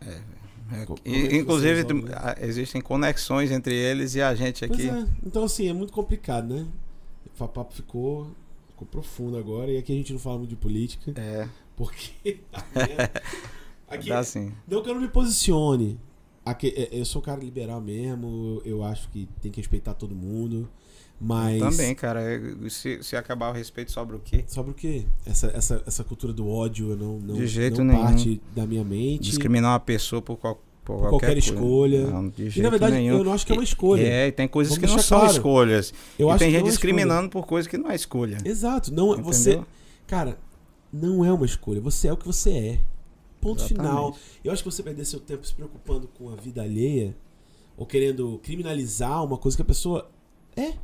Inclusive, existem conexões entre eles e a gente aqui. Pois é. Então, assim, é muito complicado, né? O papo ficou profundo agora, e aqui a gente não fala muito de política. Porque aqui, dá sim. Não que eu não me posicione. Aqui, eu sou um cara liberal mesmo, eu acho que tem que respeitar todo mundo, mas... Também, cara, se acabar o respeito, sobra o quê? Sobre o quê? Essa cultura do ódio não, de jeito não nenhum. parte da minha mente. Discriminar uma pessoa por qualquer escolha. Não, de jeito e na verdade nenhum. eu não acho que é uma escolha. E tem coisas Vamos que não são claro. escolhas. Eu e acho tem que gente não é discriminando por coisas que não é escolha. Exato. Não, você... Cara, não é uma escolha. Você é o que você é. Ponto final. Eu acho que você perder seu tempo se preocupando com a vida alheia ou querendo criminalizar uma coisa que a pessoa é.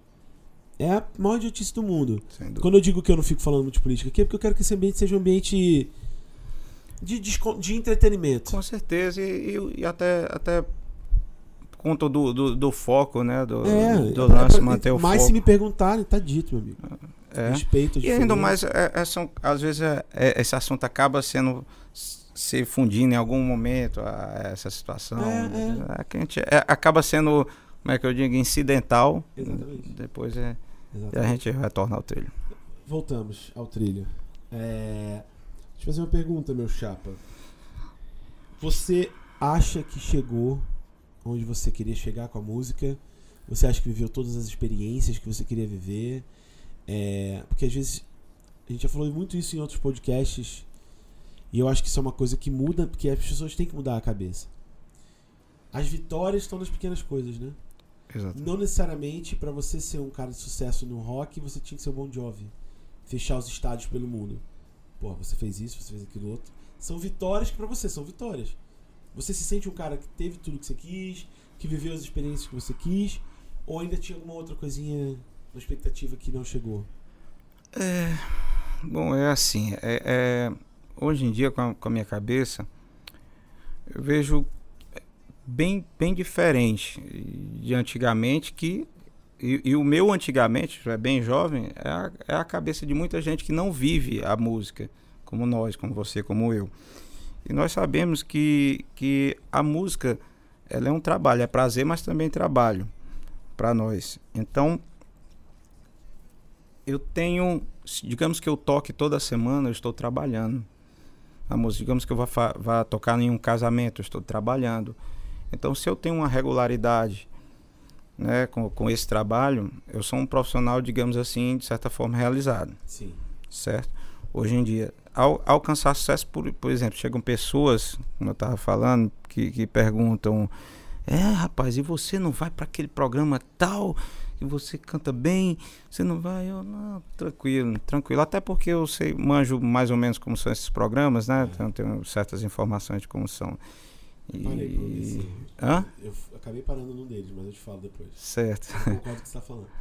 É a maior idiotice do mundo. Quando eu digo que eu não fico falando muito de política aqui, é porque eu quero que esse ambiente seja um ambiente de entretenimento. Com certeza. E até por conta do foco, né? Do lance, manter o foco. Mas se me perguntarem, tá dito, meu amigo. Respeito. E ainda mais, às vezes esse assunto acaba se fundindo em algum momento a essa situação. Que a gente acaba sendo, como é que eu digo, incidental. Exatamente. Depois a gente retorna ao trilho. Voltamos ao trilho. Deixa eu fazer uma pergunta, meu chapa. Você acha que chegou onde você queria chegar com a música? Você acha que viveu todas as experiências que você queria viver? Porque às vezes a gente já falou muito isso em outros podcasts e eu acho que isso é uma coisa que muda, porque as pessoas têm que mudar a cabeça. As vitórias estão nas pequenas coisas, né? Exato. Não necessariamente para você ser um cara de sucesso no rock você tinha que ser o Bon Jovi, fechar os estádios pelo mundo. Pô, você fez isso, você fez aquilo outro. São vitórias que pra você são vitórias. Você se sente um cara que teve tudo que você quis, que viveu as experiências que você quis, ou ainda tinha alguma outra coisinha, uma expectativa que não chegou? Bom, é assim. Hoje em dia, com a minha cabeça, eu vejo bem diferente de antigamente, e o meu antigamente, já é bem jovem, é a cabeça de muita gente que não vive a música, como nós, como você, como eu. E nós sabemos que a música, ela é um trabalho, é prazer, mas também trabalho para nós. Então, eu tenho, digamos que eu toque toda semana, eu estou trabalhando a música. Digamos que eu vá tocar em um casamento, eu estou trabalhando. Então, se eu tenho uma regularidade, né, com esse trabalho, eu sou um profissional, digamos assim, de certa forma realizado. Sim. Certo? Hoje em dia, ao alcançar sucesso, por exemplo, chegam pessoas, como eu estava falando, que perguntam: rapaz, e você não vai para aquele programa tal, e você canta bem, você não vai? Eu, não, tranquilo, até porque eu manjo mais ou menos como são esses programas, né? Então, tenho certas informações de como são. Eu acabei parando num deles, mas eu te falo depois. Certo. Eu concordo com o que você está falando.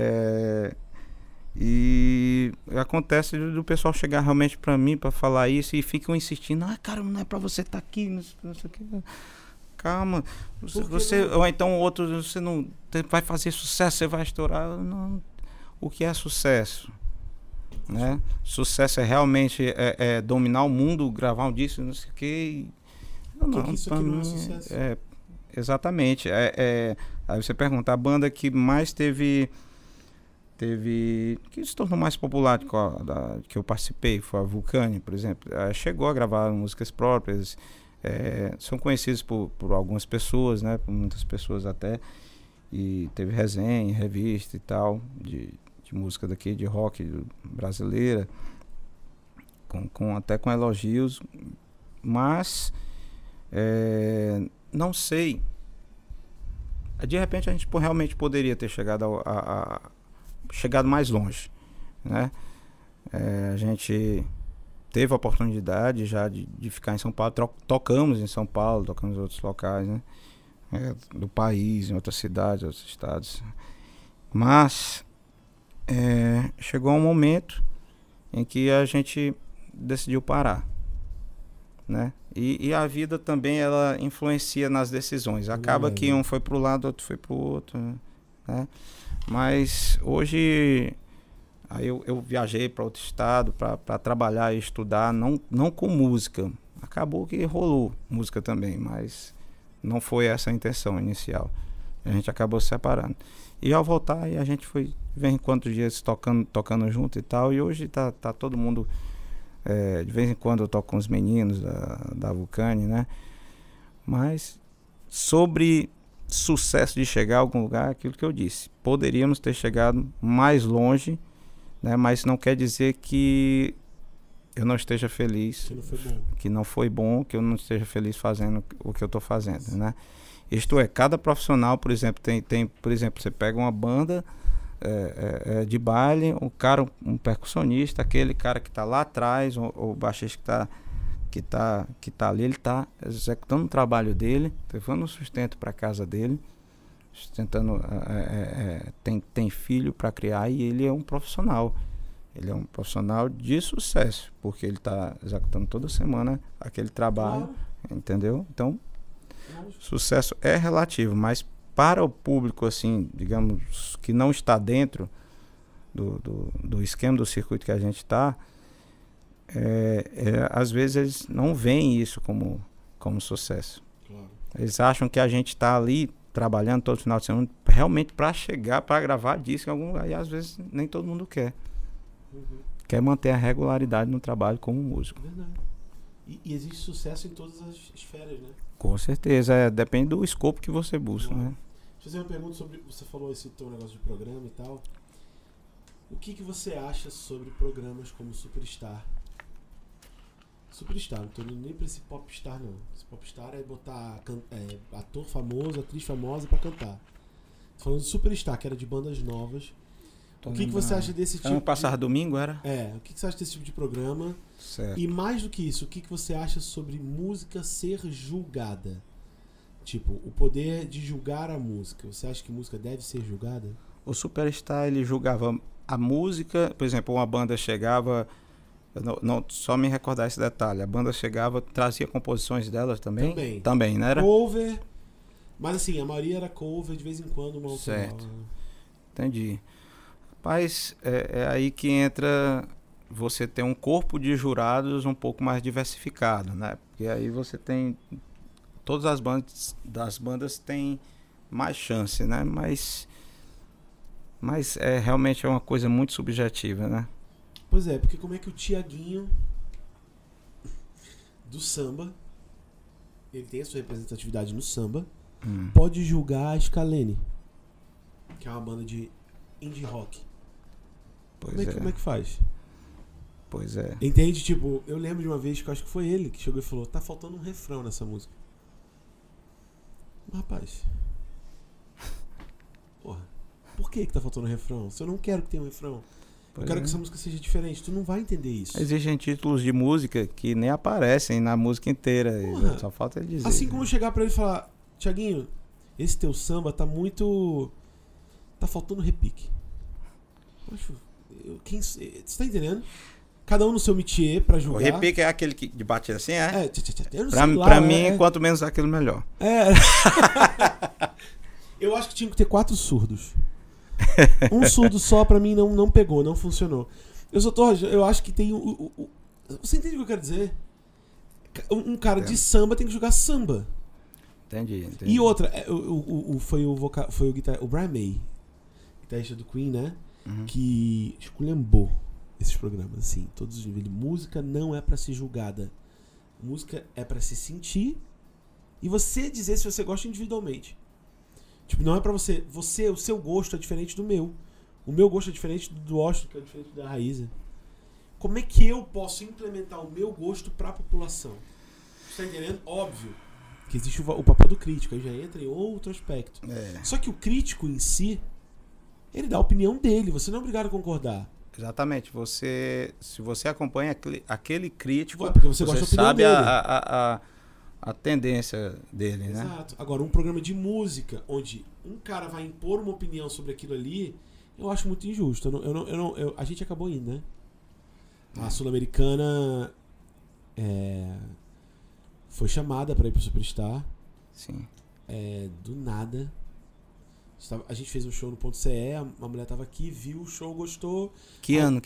E acontece do pessoal chegar realmente pra mim pra falar isso e ficam insistindo: cara, não é pra você estar aqui, não sei o que. Calma, ou então outro, você não vai fazer sucesso, você vai estourar. Não. O que é sucesso? Né? Sucesso é realmente dominar o mundo, gravar um disco, não sei o que. Não, isso aqui não é sucesso. Exatamente. Aí você pergunta, a banda que mais teve que se tornou mais popular que eu participei foi a Vulcani, por exemplo. Chegou a gravar músicas próprias, são conhecidos por algumas pessoas, né, por muitas pessoas até, e teve resenha, revista e tal de música daqui, de rock brasileira, até com elogios, mas não sei, de repente a gente realmente poderia ter chegado mais longe, né? A gente teve a oportunidade já de ficar em São Paulo, tocamos em São Paulo, tocamos em outros locais, né? Do país, em outras cidades, outros estados, mas chegou um momento em que a gente decidiu parar, né? E a vida também, ela influencia nas decisões, acaba que um foi pro lado, outro foi pro outro, né? Mas hoje Aí eu viajei para outro estado para trabalhar e estudar, não com música. Acabou que rolou música também, mas não foi essa a intenção inicial. A gente acabou se separando. E ao voltar, aí a gente foi, vem quantos dias tocando junto e tal. E hoje tá todo mundo... de vez em quando eu toco com os meninos da Vulcane, né? Mas sobre sucesso de chegar a algum lugar, aquilo que eu disse. Poderíamos ter chegado mais longe, né? Mas não quer dizer que eu não esteja feliz, que não foi bom, que eu não esteja feliz fazendo o que eu estou fazendo, né? Isto é, cada profissional, por exemplo, por exemplo, você pega uma banda de baile, um percussionista, aquele cara que está lá atrás, o baixista que tá ali, ele está executando o trabalho dele, levando o sustento para casa dele, sustentando, tem filho para criar, e ele é um profissional. Ele é um profissional de sucesso, porque ele está executando toda semana aquele trabalho, entendeu? Então, sucesso é relativo, mas para o público, assim, digamos, que não está dentro do esquema do circuito que a gente está, às vezes eles não veem isso como sucesso. Claro. Eles acham que a gente está ali trabalhando todo final de semana realmente para chegar, para gravar disco em algum lugar, e às vezes nem todo mundo quer. Uhum. Quer manter a regularidade no trabalho como músico. Verdade. E existe sucesso em todas as esferas, né? Com certeza, depende do escopo que você busca, né? Deixa eu fazer uma pergunta sobre... Você falou esse teu negócio de programa e tal. O que você acha sobre programas como Superstar? Superstar, não tô indo nem pra esse Popstar, não. Esse Popstar é botar ator famoso, atriz famosa pra cantar. Tô falando de Superstar, que era de bandas novas. O que você acha desse tipo? Ano passado domingo era? O que você acha desse tipo de programa? Certo. E mais do que isso, o que você acha sobre música ser julgada? Tipo, o poder de julgar a música. Você acha que música deve ser julgada? O Superstar, ele julgava a música. Por exemplo, uma banda chegava... Não só me recordar esse detalhe. A banda chegava, trazia composições delas também? Também, não era? Cover. Mas assim, a maioria era cover, de vez em quando uma outra. Certo. Entendi. Mas é aí que entra você ter um corpo de jurados um pouco mais diversificado, né? Porque aí você tem... Todas as bandas têm mais chance, né? Mas realmente é uma coisa muito subjetiva, né? Pois é, porque como é que o Tiaguinho do samba, ele tem a sua representatividade no samba, pode julgar a Scalene, que é uma banda de indie rock? Como é que faz? Pois é. Entende? Tipo, eu lembro de uma vez que eu acho que foi ele que chegou e falou: tá faltando um refrão nessa música. Mas, rapaz, porra, por que tá faltando um refrão? Se eu não quero que tenha um refrão, eu quero que essa música seja diferente. Tu não vai entender isso. Existem títulos de música que nem aparecem na música inteira. Só falta ele dizer. Assim como eu chegar pra ele e falar: Tiaguinho, esse teu samba tá muito... tá faltando repique. Você tá entendendo? Cada um no seu métier pra julgar. O repique é aquele que de bate assim, eu não pra sei lá, pra mim, quanto menos aquilo, melhor. Eu acho que tinha que ter 4 surdos. Um surdo só pra mim não pegou, não funcionou. Eu acho que tem você entende o que eu quero dizer? Um cara de samba tem que jogar samba. Entendi. E outra, foi o Brian May, guitarrista do Queen, né? Uhum. Que esculhambou esses programas, assim, todos os níveis. Música não é pra ser julgada. Música é pra se sentir e você dizer se você gosta individualmente. Tipo, não é pra você... o seu gosto é diferente do meu. O meu gosto é diferente do Washington, que é diferente da Raíza. Como é que eu posso implementar o meu gosto pra população? Você tá entendendo? Óbvio que existe o papel do crítico, aí já entra em outro aspecto. Só que o crítico em si, ele dá a opinião dele, você não é obrigado a concordar. Exatamente. Se você acompanha aquele crítico, porque você sabe a tendência dele, né? Exato. Agora, um programa de música, onde um cara vai impor uma opinião sobre aquilo ali, eu acho muito injusto. A gente acabou indo, né? A Sul-Americana foi chamada para ir pro Superstar. Sim. Do nada. A gente fez um show no Ponto CE, a mulher tava aqui, viu o show, gostou. Que ano?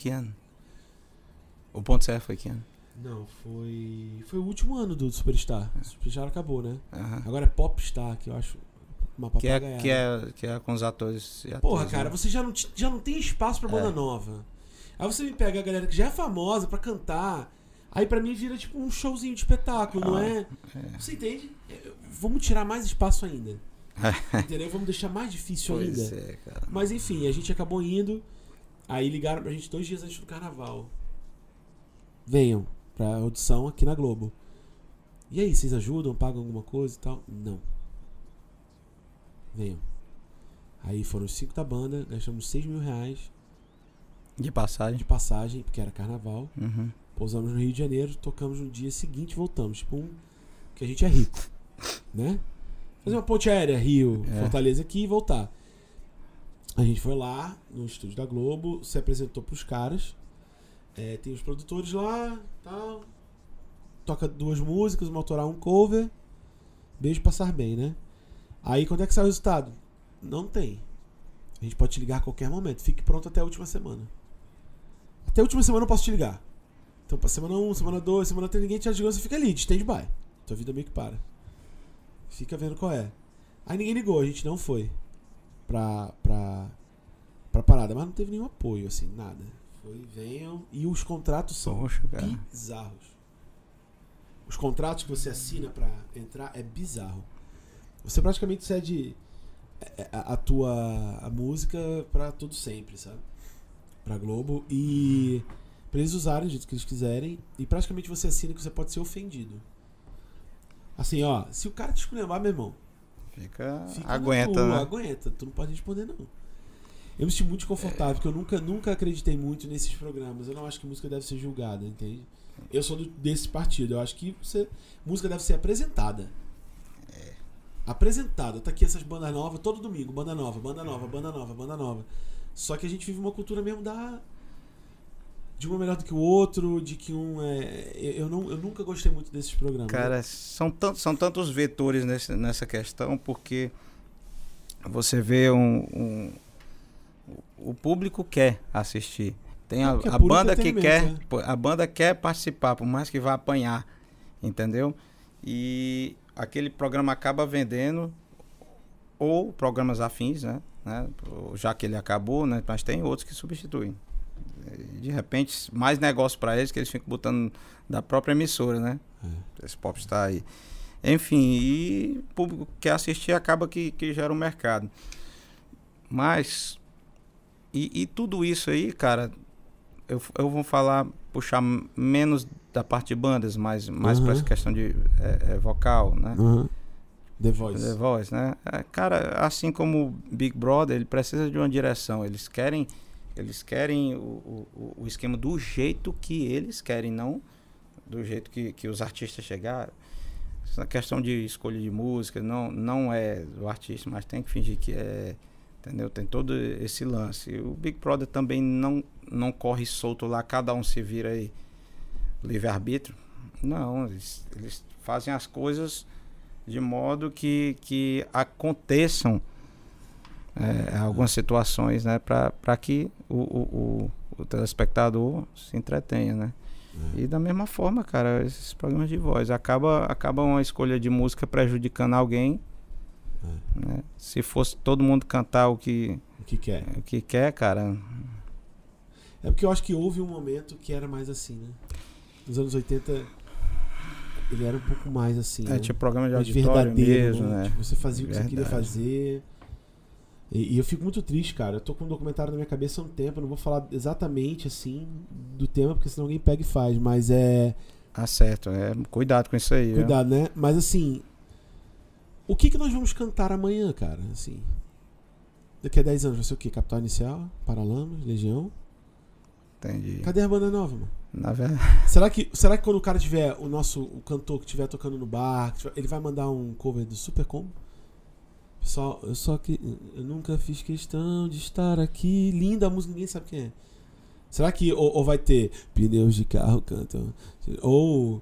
O Ponto CE foi que ano? Não, foi o último ano do Superstar. O Superstar acabou, né? Uhum. Agora é Popstar, que eu acho uma papagaiada. Que é com os atores e atores. Porra, cara, você já não tem espaço pra banda nova. Aí você me pega a galera que já é famosa pra cantar. Aí pra mim vira tipo um showzinho de espetáculo, não é? Você entende? Vamos tirar mais espaço ainda. Entendeu? Vamos deixar mais difícil ainda. Cara. Mas enfim, a gente acabou indo. Aí ligaram pra gente 2 dias antes do carnaval. Venham pra audição aqui na Globo. E aí, vocês ajudam? Pagam alguma coisa e tal? Não. Venham. Aí foram os 5 da banda, gastamos R$6.000 de passagem, porque era carnaval. Uhum. Pousamos no Rio de Janeiro, tocamos no dia seguinte e voltamos. Tipo, que a gente é rico, né? Fazer uma ponte aérea, Rio, Fortaleza aqui e voltar. A gente foi lá no estúdio da Globo, se apresentou pros caras. Tem os produtores lá, tal. Toca 2 músicas, uma autoral, um cover. Beijo, passar bem, né? Aí quando é que sai o resultado? Não tem. A gente pode te ligar a qualquer momento. Fique pronto até a última semana. Até a última semana eu posso te ligar. Então pra semana 1, semana 2, semana 3, ninguém te ligou, você fica ali, de stand-by. Tua vida meio que para. Fica vendo qual é. Aí ninguém ligou, a gente não foi pra parada. Mas não teve nenhum apoio, assim, nada. Foi, venham. E os contratos são bizarros. Os contratos que você assina pra entrar é bizarro. Você praticamente cede a música pra todo sempre, sabe? Pra Globo. E pra eles usarem do jeito que eles quiserem. E praticamente você assina que você pode ser ofendido. Assim, ó, se o cara te esculhambar, meu irmão, fica aguenta, né? Aguenta, tu não pode responder, não. Eu me senti muito desconfortável, porque eu nunca acreditei muito nesses programas. Eu não acho que música deve ser julgada, entende? Eu sou desse partido. Eu acho que música deve ser apresentada. Apresentada. Tá aqui essas bandas novas, todo domingo, banda nova. Só que a gente vive uma cultura mesmo de um é melhor do que o outro, de que um é... Eu nunca gostei muito desses programas. Cara, são tantos vetores nessa questão, porque você vê o público quer assistir. Tem a banda que quer... A banda quer participar, por mais que vá apanhar, entendeu? E aquele programa acaba vendendo, ou programas afins, né? Já que ele acabou, né? Mas tem outros que substituem. De repente, mais negócio para eles, que eles ficam botando da própria emissora, né? Esse Popstar aí. Enfim, e o público que quer assistir acaba que gera um mercado. Mas, e tudo isso aí, cara, eu vou puxar menos da parte de bandas, mais para essa questão de vocal, né? The Voice, né? Cara, assim como o Big Brother, ele precisa de uma direção. Eles querem o esquema do jeito que eles querem, não do jeito que os artistas chegaram. Essa questão de escolha de música não é do artista, mas tem que fingir que é, entendeu? Tem todo esse lance. O Big Brother também não corre solto lá, cada um se vira aí livre-arbítrio. Não, eles fazem as coisas de modo que aconteçam algumas situações, né, para que o telespectador se entretenha, né? E da mesma forma, cara, esses programas de voz acaba uma escolha de música prejudicando alguém, né? Se fosse todo mundo cantar o que quer, cara. É porque eu acho que houve um momento que era mais assim, né? Nos anos 80 ele era um pouco mais assim, né? Tipo programa de auditório mesmo, né? Tipo, você fazia o que você queria fazer. E eu fico muito triste, cara. Eu tô com um documentário na minha cabeça há um tempo. Eu não vou falar exatamente, assim, do tema, porque senão alguém pega e faz. Mas é... certo. Cuidado com isso aí. Cuidado, né? Mas, assim... O que nós vamos cantar amanhã, cara? Assim... Daqui a 10 anos vai ser o quê? Capital Inicial? Paralamas? Legião? Entendi. Cadê a banda nova, mano? Na verdade... Será que quando o cara tiver... O cantor que estiver tocando no bar... Ele vai mandar um cover do Super Combo? Pessoal, eu nunca fiz questão de estar aqui. Linda a música, ninguém sabe quem é. Será que ou vai ter pneus de carro cantam? Ou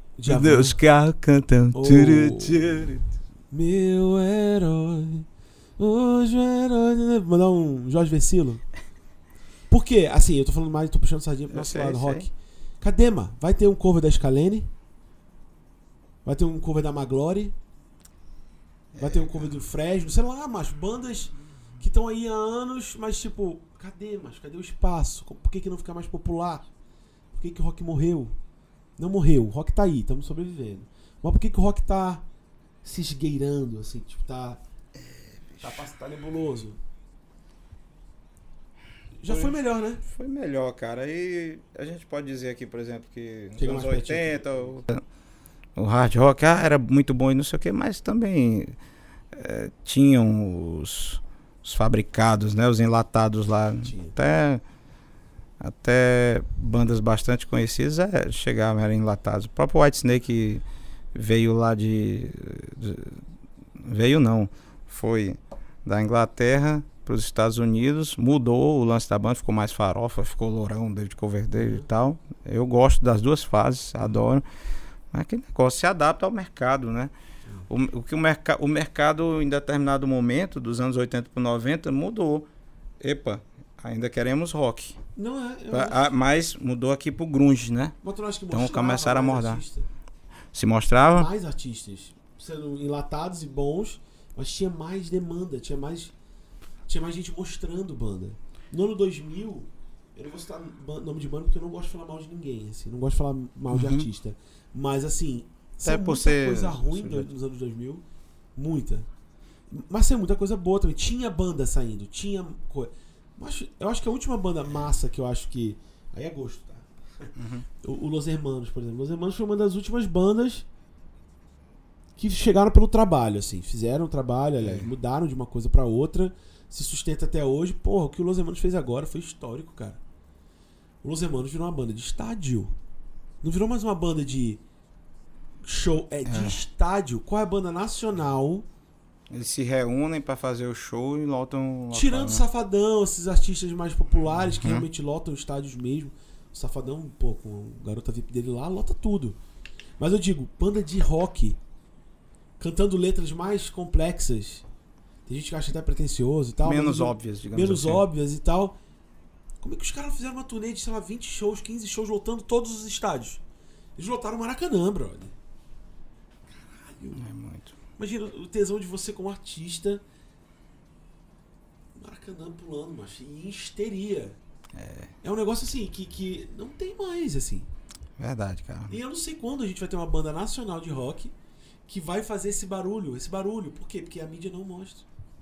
pneus de carro cantam. Meu herói, Hoje era... Mandar um Jorge Versilo. Por quê? Assim, eu tô falando mais, tô puxando sardinha pro nosso lado, rock. Cadê, mano? Vai ter um cover da Scalene? Vai ter um cover da Maglore? Vai ter um cover do Fresno? Sei lá, mas bandas que estão aí há anos, mas tipo, cadê, mas? Cadê o espaço? Por que não fica mais popular? Por que o rock morreu? Não morreu, o rock tá aí, estamos sobrevivendo. Mas por que o rock tá se esgueirando, assim, tipo, tá nebuloso? Já foi melhor, né? Foi melhor, cara. E a gente pode dizer aqui, por exemplo, que nos Chega anos mais 80 o hard rock era muito bom e não sei o que, mas também tinham os fabricados, né? Os enlatados lá. Até bandas bastante conhecidas chegavam, eram enlatados. O próprio Whitesnake veio lá veio não, foi da Inglaterra para os Estados Unidos, mudou o lance da banda, ficou mais farofa, ficou lourão, David Coverdale e tal. Eu gosto das duas fases, adoro. Mas aquele negócio se adapta ao mercado, né? O mercado em determinado momento, dos anos 80 para 90, mudou. Epa, ainda queremos rock. Não mas mudou aqui pro grunge, né? Então começaram a mordar. Se mostrava? Mais artistas, sendo enlatados e bons, mas tinha mais demanda, tinha mais gente mostrando banda. No ano 2000, eu não vou citar nome de banda porque eu não gosto de falar mal de ninguém, assim, não gosto de falar mal de artista. Mas assim, até por muita coisa ruim nos anos 2000, muita. Mas tem muita coisa boa também. Tinha banda saindo, tinha coisa. Mas eu acho que a última banda massa que eu acho que... Aí é gosto, tá? O Los Hermanos, por exemplo. Los Hermanos foi uma das últimas bandas que chegaram pelo trabalho, assim. Fizeram o trabalho, aliás, mudaram de uma coisa pra outra, se sustenta até hoje. Porra, o que o Los Hermanos fez agora foi histórico, cara. O Los Hermanos virou uma banda de estádio. Não virou mais uma banda de show, de estádio. Qual é a banda nacional? Eles se reúnem pra fazer o show e lotam... Tirando o Safadão, esses artistas mais populares que realmente lotam estádios mesmo. O Safadão, pô, com o Garota VIP dele lá, lota tudo. Mas eu digo, banda de rock, cantando letras mais complexas. Tem gente que acha até pretencioso e tal. Menos óbvias, digamos assim. Menos óbvias e tal. Como é que os caras fizeram uma turnê de, sei lá, 20 shows, 15 shows, lotando todos os estádios? Eles lotaram o Maracanã, brother. Caralho. É muito. Imagina o tesão de você como artista. Maracanã pulando, macho, em histeria. É um negócio assim que não tem mais, assim. Verdade, cara. E eu não sei quando a gente vai ter uma banda nacional de rock que vai fazer esse barulho. Por quê? Porque a mídia não mostra.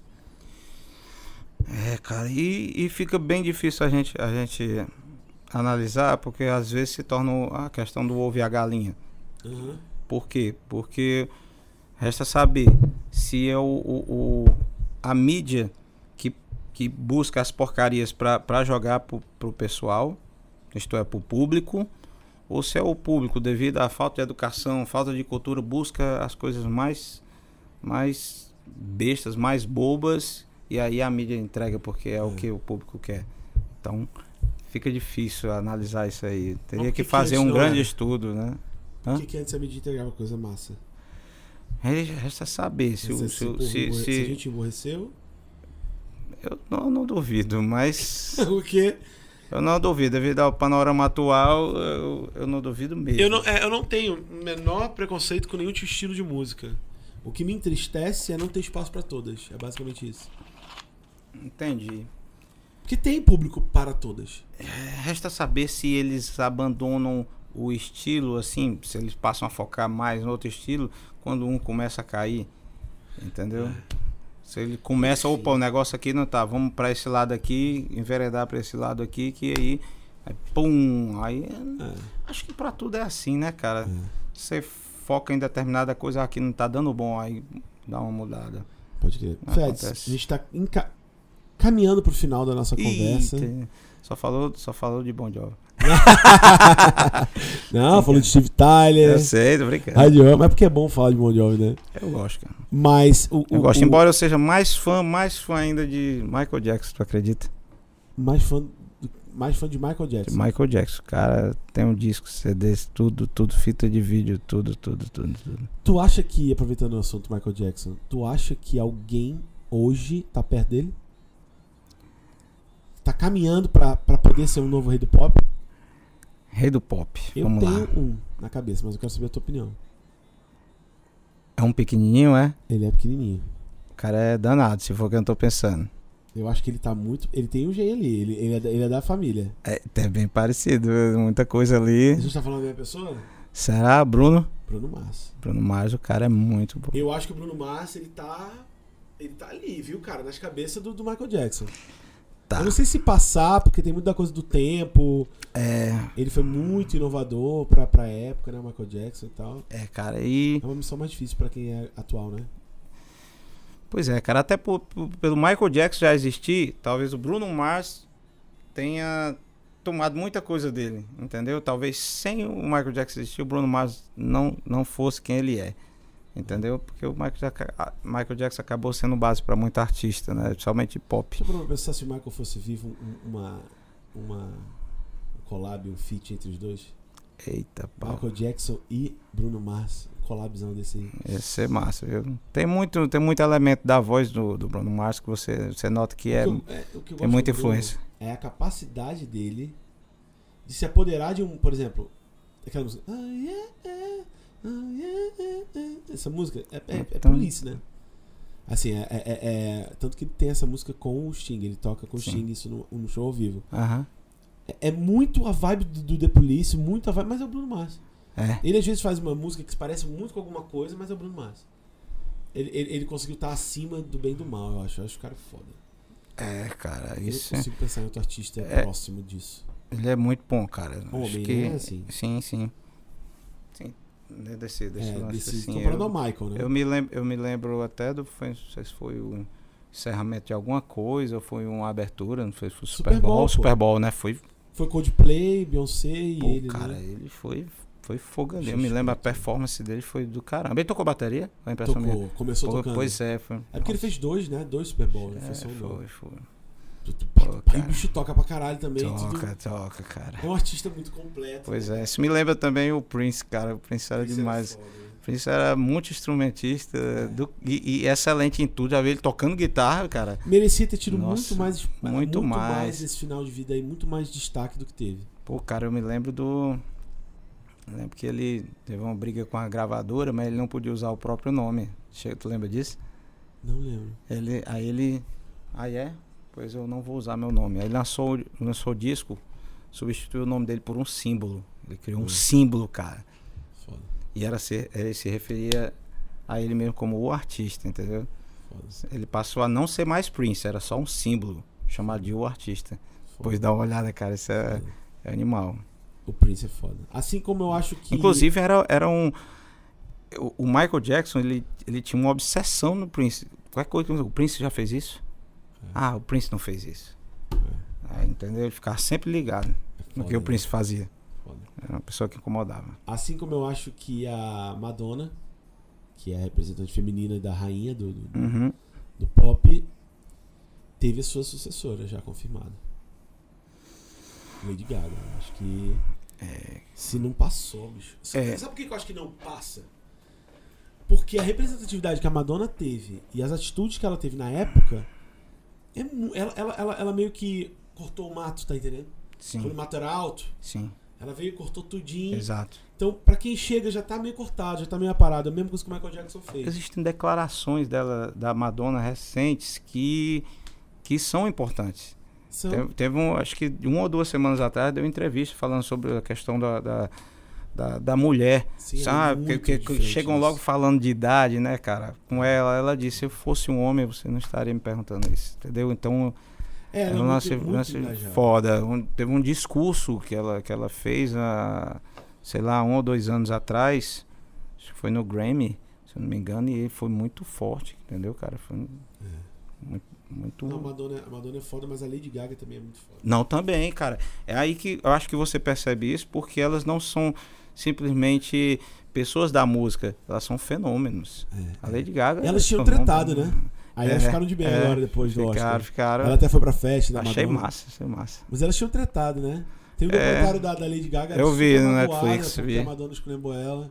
Cara, e fica bem difícil a gente analisar, porque às vezes se torna a questão do ovo e a galinha. Por quê? Porque resta saber se é a mídia que busca as porcarias para jogar pro pessoal, isto é, pro público, ou se é o público, devido à falta de educação, falta de cultura, busca as coisas mais bestas, mais bobas, e aí a mídia entrega porque é o que o público quer. Então fica difícil analisar isso aí. Teria que fazer um grande estudo, né? Por que antes a mídia entregava coisa massa? Resta saber se a gente emborreceu. Eu não duvido, mas... O quê? Eu não duvido, devido ao panorama atual, eu não duvido mesmo. Eu não tenho o menor preconceito com nenhum estilo de música. O que me entristece é não ter espaço pra todas. É basicamente isso. Entendi. Porque tem público para todas. Resta saber se eles abandonam o estilo, assim, se eles passam a focar mais no outro estilo, quando um começa a cair. Entendeu? Se ele começa, opa, o negócio aqui não tá, vamos pra esse lado aqui, enveredar pra esse lado aqui, que aí pum, aí acho que pra tudo é assim, né, cara? Você foca em determinada coisa, aqui não tá dando bom, aí dá uma mudada. Pode crer. Feds, a gente tá caminhando pro final da nossa conversa. Só falou de Bon Jovi. Não, falou de Steve Tyler. Eu sei, tô brincando. Mas porque é bom falar de Bon Jovi, né? Eu gosto, cara. Mas eu gosto, embora eu seja mais fã ainda de Michael Jackson, tu acredita? Mais fã de Michael Jackson. De Michael Jackson, cara, tem um disco, CDs, tudo, fita de vídeo, tudo. Tu acha que, aproveitando o assunto Michael Jackson, tu acha que alguém hoje tá perto dele? Tá caminhando pra poder ser um novo rei do pop? Rei do pop. Eu Vamos tenho lá. um na cabeça, mas eu quero saber a tua opinião. É um pequenininho, é? Ele é pequenininho. O cara é danado, se for o que eu tô pensando. Eu acho que ele tá muito... Ele tem um G ali, ele é da família. É bem parecido, muita coisa ali. A gente tá falando da mesma pessoa? Será, Bruno? Bruno Mars. Bruno Mars, o cara é muito bom. Eu acho que o Bruno Mars, ele tá ali, viu, cara? Nas cabeças do Michael Jackson. Tá. Eu não sei se passar, porque tem muita coisa do tempo. É, Ele foi muito inovador pra época, né? O Michael Jackson e tal. cara, e... É uma missão mais difícil pra quem é atual, né? Pois é, cara, até pelo Michael Jackson já existir, talvez o Bruno Mars tenha tomado muita coisa dele, entendeu? Talvez sem o Michael Jackson existir, o Bruno Mars não fosse quem ele é, entendeu? Porque o Michael Jackson acabou sendo base pra muito artista, né? Principalmente pop. Só pra pensar se o Michael fosse vivo, um collab, um feat entre os dois. Eita, pau. Michael Jackson e Bruno Mars. Um collabzão desse aí. Ia ser massa, viu? Tem muito elemento da voz do Bruno Mars que você nota que O que eu tem gosto muita do Bruno influência. É a capacidade dele de se apoderar de um, por exemplo, aquela música. Essa música é Police, né? Assim, tanto que ele tem essa música com o Sting, ele toca com o Sting isso no show ao vivo. Aham. É muito a vibe do The Police, muito a vibe, mas é o Bruno Mars. É. Ele às vezes faz uma música que se parece muito com alguma coisa, mas é o Bruno Mars. Ele conseguiu estar acima do bem e do mal, eu acho. Eu acho o cara foda. É, cara, Eu isso. não consigo pensar em outro artista próximo disso. Ele é muito bom, cara. Homem, Acho que né? Assim. sim. Sim, desse lance assim. Comparando ao Michael, né? Eu me lembro até não sei se foi o encerramento de alguma coisa ou foi uma abertura, não sei se foi o Super Bowl, Super Bowl, né? Foi, Coldplay, Beyoncé e pô, ele, cara, né? ele foi fogo ali. Eu Jesus me lembro a Cristo. performance dele foi do caramba. Ele tocou bateria? A impressão minha? Tocou, começou tocando. Pois é, foi. É porque ele fez dois, né? 2 Super Bowl, não foi só um. não. Foi. E cara. o bicho toca pra caralho também. Toca, cara. É um artista muito completo. Pois é, isso me lembra também o Prince, cara. O Prince era demais. Foda, né? O Prince era muito instrumentista e excelente em tudo. Já vi ele tocando guitarra, cara. Merecia ter tido Nossa, muito mais mais. esse final de vida aí, muito mais destaque do que teve. Pô, cara, eu me lembro Eu lembro que ele teve uma briga com a gravadora, mas ele não podia usar o próprio nome. Tu lembra disso? Não lembro. Pois eu não vou usar meu nome. Aí ele lançou o disco, substituiu o nome dele por um símbolo. Ele criou um símbolo, cara. Foda. E ele se referia a ele mesmo como o artista, entendeu? Foda. Ele passou a não ser mais Prince, era só um símbolo, chamado de o artista. Foda. Pois dá uma olhada, cara, isso é animal. O Prince é foda. Assim como eu acho que... Inclusive era um... O Michael Jackson, ele tinha uma obsessão no Prince. Qualquer coisa que o Prince já fez isso? O Prince não fez isso. Entendeu? Ele ficava sempre ligado no que o Prince fazia. Foda. Era uma pessoa que incomodava. Assim como eu acho que a Madonna, que é a representante feminina da rainha do pop, teve a sua sucessora já confirmada. Lady Gaga. Eu acho que se não passou, bicho. Sabe por que eu acho que não passa? Porque a representatividade que a Madonna teve e as atitudes que ela teve na época, ela meio que cortou o mato, tá entendendo? Sim. Quando o mato era alto, Sim. ela veio e cortou tudinho. Exato. Então, pra quem chega, já tá meio cortado, já tá meio aparado. É a mesma coisa que o Michael Jackson fez. Existem declarações da Madonna recentes que são importantes. Teve acho que 1 ou 2 semanas atrás, deu uma entrevista falando sobre a questão da mulher. Sim, sabe? Que chegam logo falando de idade, né, cara? Com ela disse, se eu fosse um homem, você não estaria me perguntando isso, entendeu? Então, ela um lance foda. Teve um discurso que ela fez sei lá, 1 ou 2 anos atrás, acho que foi no Grammy, se eu não me engano, e foi muito forte, entendeu, cara? Foi muito... Não, a Madonna é foda, mas a Lady Gaga também é muito foda. Não, também, cara. É aí que eu acho que você percebe isso, porque elas não são simplesmente pessoas da música, elas são fenômenos. A Lady Gaga... Elas tinham tretado, né? Aí elas ficaram de bem agora, depois do Oscar. Ficaram. Ela até foi pra festa da Achei Madonna. massa. Mas elas tinham tretado, né? Tem um documentário da Lady Gaga. Eu vi no magoada, Netflix, porque a Madonna escolheu ela.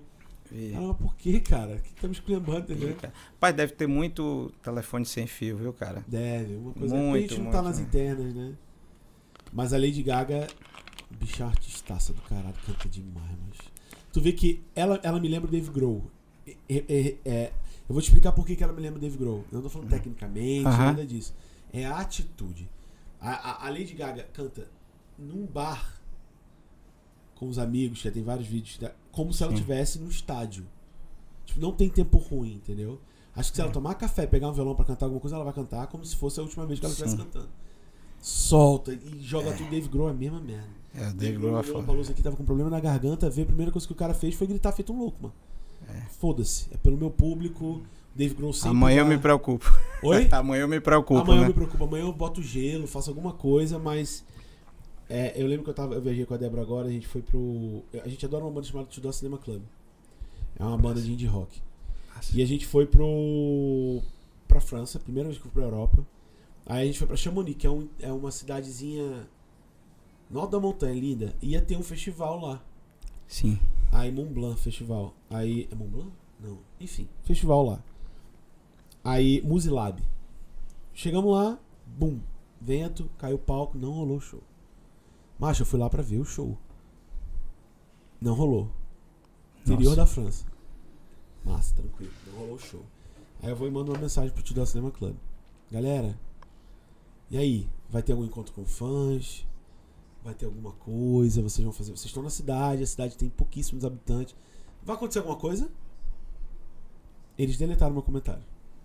Ah, mas por que, cara? O que tá me esculhambando, entendeu? Pai, deve ter muito telefone sem fio, viu, cara? Deve, uma coisa. Muito, A gente não tá muito, nas internas, né? Mas a Lady Gaga, bicha artistaça do caralho, canta demais, mas. Tu vê que ela me lembra o Dave Grohl. Eu vou te explicar por que ela me lembra o Dave Grohl. Eu não tô falando tecnicamente, nada disso. É a atitude. A Lady Gaga canta num bar com os amigos, já tem vários vídeos, como se ela estivesse no estádio. Tipo, não tem tempo ruim, entendeu? Acho que se ela tomar café, pegar um violão pra cantar alguma coisa, ela vai cantar como se fosse a última vez que ela estivesse cantando. Solta e joga tudo. Dave Grohl é a mesma merda. O Dave Grohl é foda. O aqui tava com problema na garganta, veio a primeira coisa que o cara fez foi gritar feito um louco, mano. Foda-se. É pelo meu público. Dave Grohl sempre. Amanhã eu me preocupo. Oi? Amanhã eu me preocupo. Amanhã né? eu me preocupo. Amanhã eu boto gelo, faço alguma coisa, mas. Eu lembro que eu viajei com a Débora agora, a gente foi pro. A gente adora uma banda chamada Tudor Cinema Club. É uma banda de indie rock. E a gente foi pra França, primeira vez que eu fui pra Europa. Aí a gente foi pra Chamonix, que é uma cidadezinha no alto da montanha, linda. Ia ter um festival lá. Sim. Aí Mont Blanc Festival. Aí. É Mont Blanc? Não. Enfim, festival lá. Aí, Musilab. Chegamos lá, bum. Vento, caiu o palco, não rolou o show. Macho, eu fui lá pra ver o show. Não rolou. Interior da França. Massa, tranquilo. Não rolou o show. Aí eu vou e mando uma mensagem pro Tudor Cinema Club. Galera, e aí? Vai ter algum encontro com fãs? Vai ter alguma coisa? Vocês vão fazer? Vocês estão na cidade, a cidade tem pouquíssimos habitantes. Vai acontecer alguma coisa? Eles deletaram meu comentário.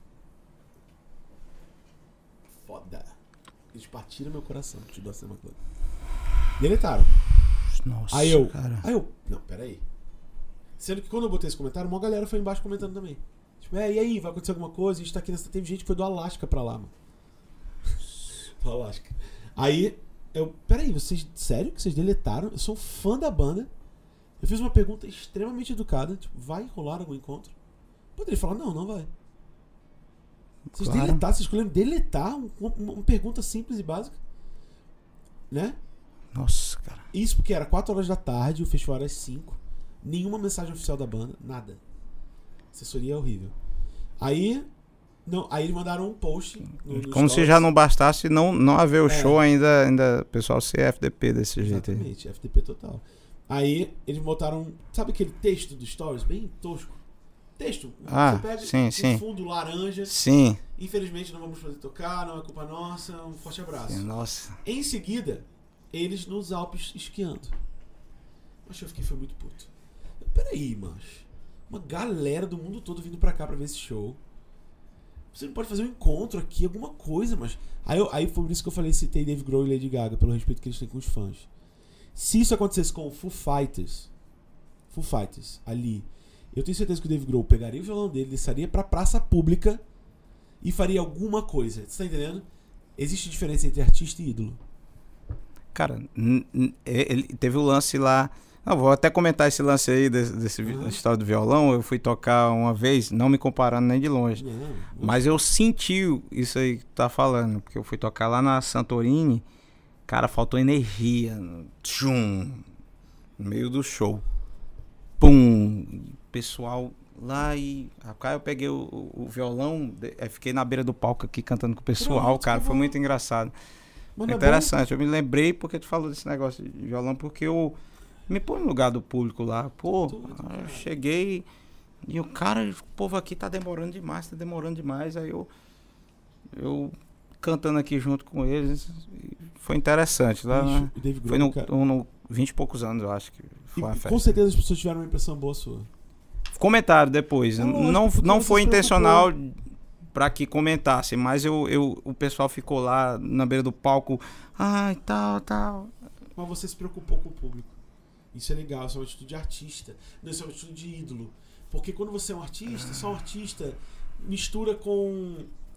Foda. Eles partiram meu coração pro Tudor Cinema Club. Deletaram. Nossa, Cara. Não, peraí. Sendo que quando eu botei esse comentário, uma galera foi embaixo comentando também. Tipo, e aí, vai acontecer alguma coisa? A gente tá aqui nessa... Teve gente que foi do Alasca pra lá, mano. Do Alasca. Aí, peraí, sério que vocês deletaram? Eu sou um fã da banda. Eu fiz uma pergunta extremamente educada. Tipo, vai rolar algum encontro? Poderia falar, não vai. Vocês deletaram, vocês escolheram deletar uma pergunta simples e básica. Né? Nossa, cara. Isso porque era 4 horas da tarde, o festival era às 5. Nenhuma mensagem oficial da banda, nada. Assessoria horrível. Aí eles mandaram um post no como se já não bastasse não haver o show ainda o pessoal ser FDP desse jeito aí. Exatamente, FDP total. Aí eles botaram, sabe aquele texto do Stories, bem tosco? Texto. Você pega fundo laranja. Sim. Infelizmente não vamos poder tocar, não é culpa nossa, um forte abraço. Sim, nossa. Em seguida, eles nos Alpes esquiando. Mas eu foi muito puto. Peraí, macho. Uma galera do mundo todo vindo pra cá pra ver esse show. Você não pode fazer um encontro aqui, alguma coisa, mas... Aí foi por isso que eu falei, citei Dave Grohl e Lady Gaga, pelo respeito que eles têm com os fãs. Se isso acontecesse com o Foo Fighters ali, eu tenho certeza que o Dave Grohl pegaria o violão dele, desceria pra praça pública e faria alguma coisa. Você tá entendendo? Existe diferença entre artista e ídolo. Cara, ele teve o lance lá... Não, vou até comentar esse lance aí desse história do violão. Eu fui tocar uma vez, não me comparando nem de longe. Mas eu senti isso aí que tu tá falando. Porque eu fui tocar lá na Santorini. Cara, faltou energia. Tchum, no meio do show. Pum! Pessoal lá e... Cara, eu peguei o violão, fiquei na beira do palco aqui cantando com o pessoal. Pronto, cara, foi muito engraçado. É interessante. Eu me lembrei porque tu falou desse negócio de violão, porque eu... Me põe no lugar do público lá. Pô, eu cheguei e o povo aqui tá demorando demais. Aí eu cantando aqui junto com eles. Foi interessante. Lá, foi no 20 e poucos anos, eu acho que foi uma festa. Com certeza as pessoas tiveram uma impressão boa sua. Comentaram depois. Não foi intencional pra que comentassem, mas o pessoal ficou lá na beira do palco. Ai, tal. Mas você se preocupou com o público. Isso é legal, isso é uma atitude de artista. Não, isso é uma atitude de ídolo. Porque quando você é um artista, só um artista mistura com...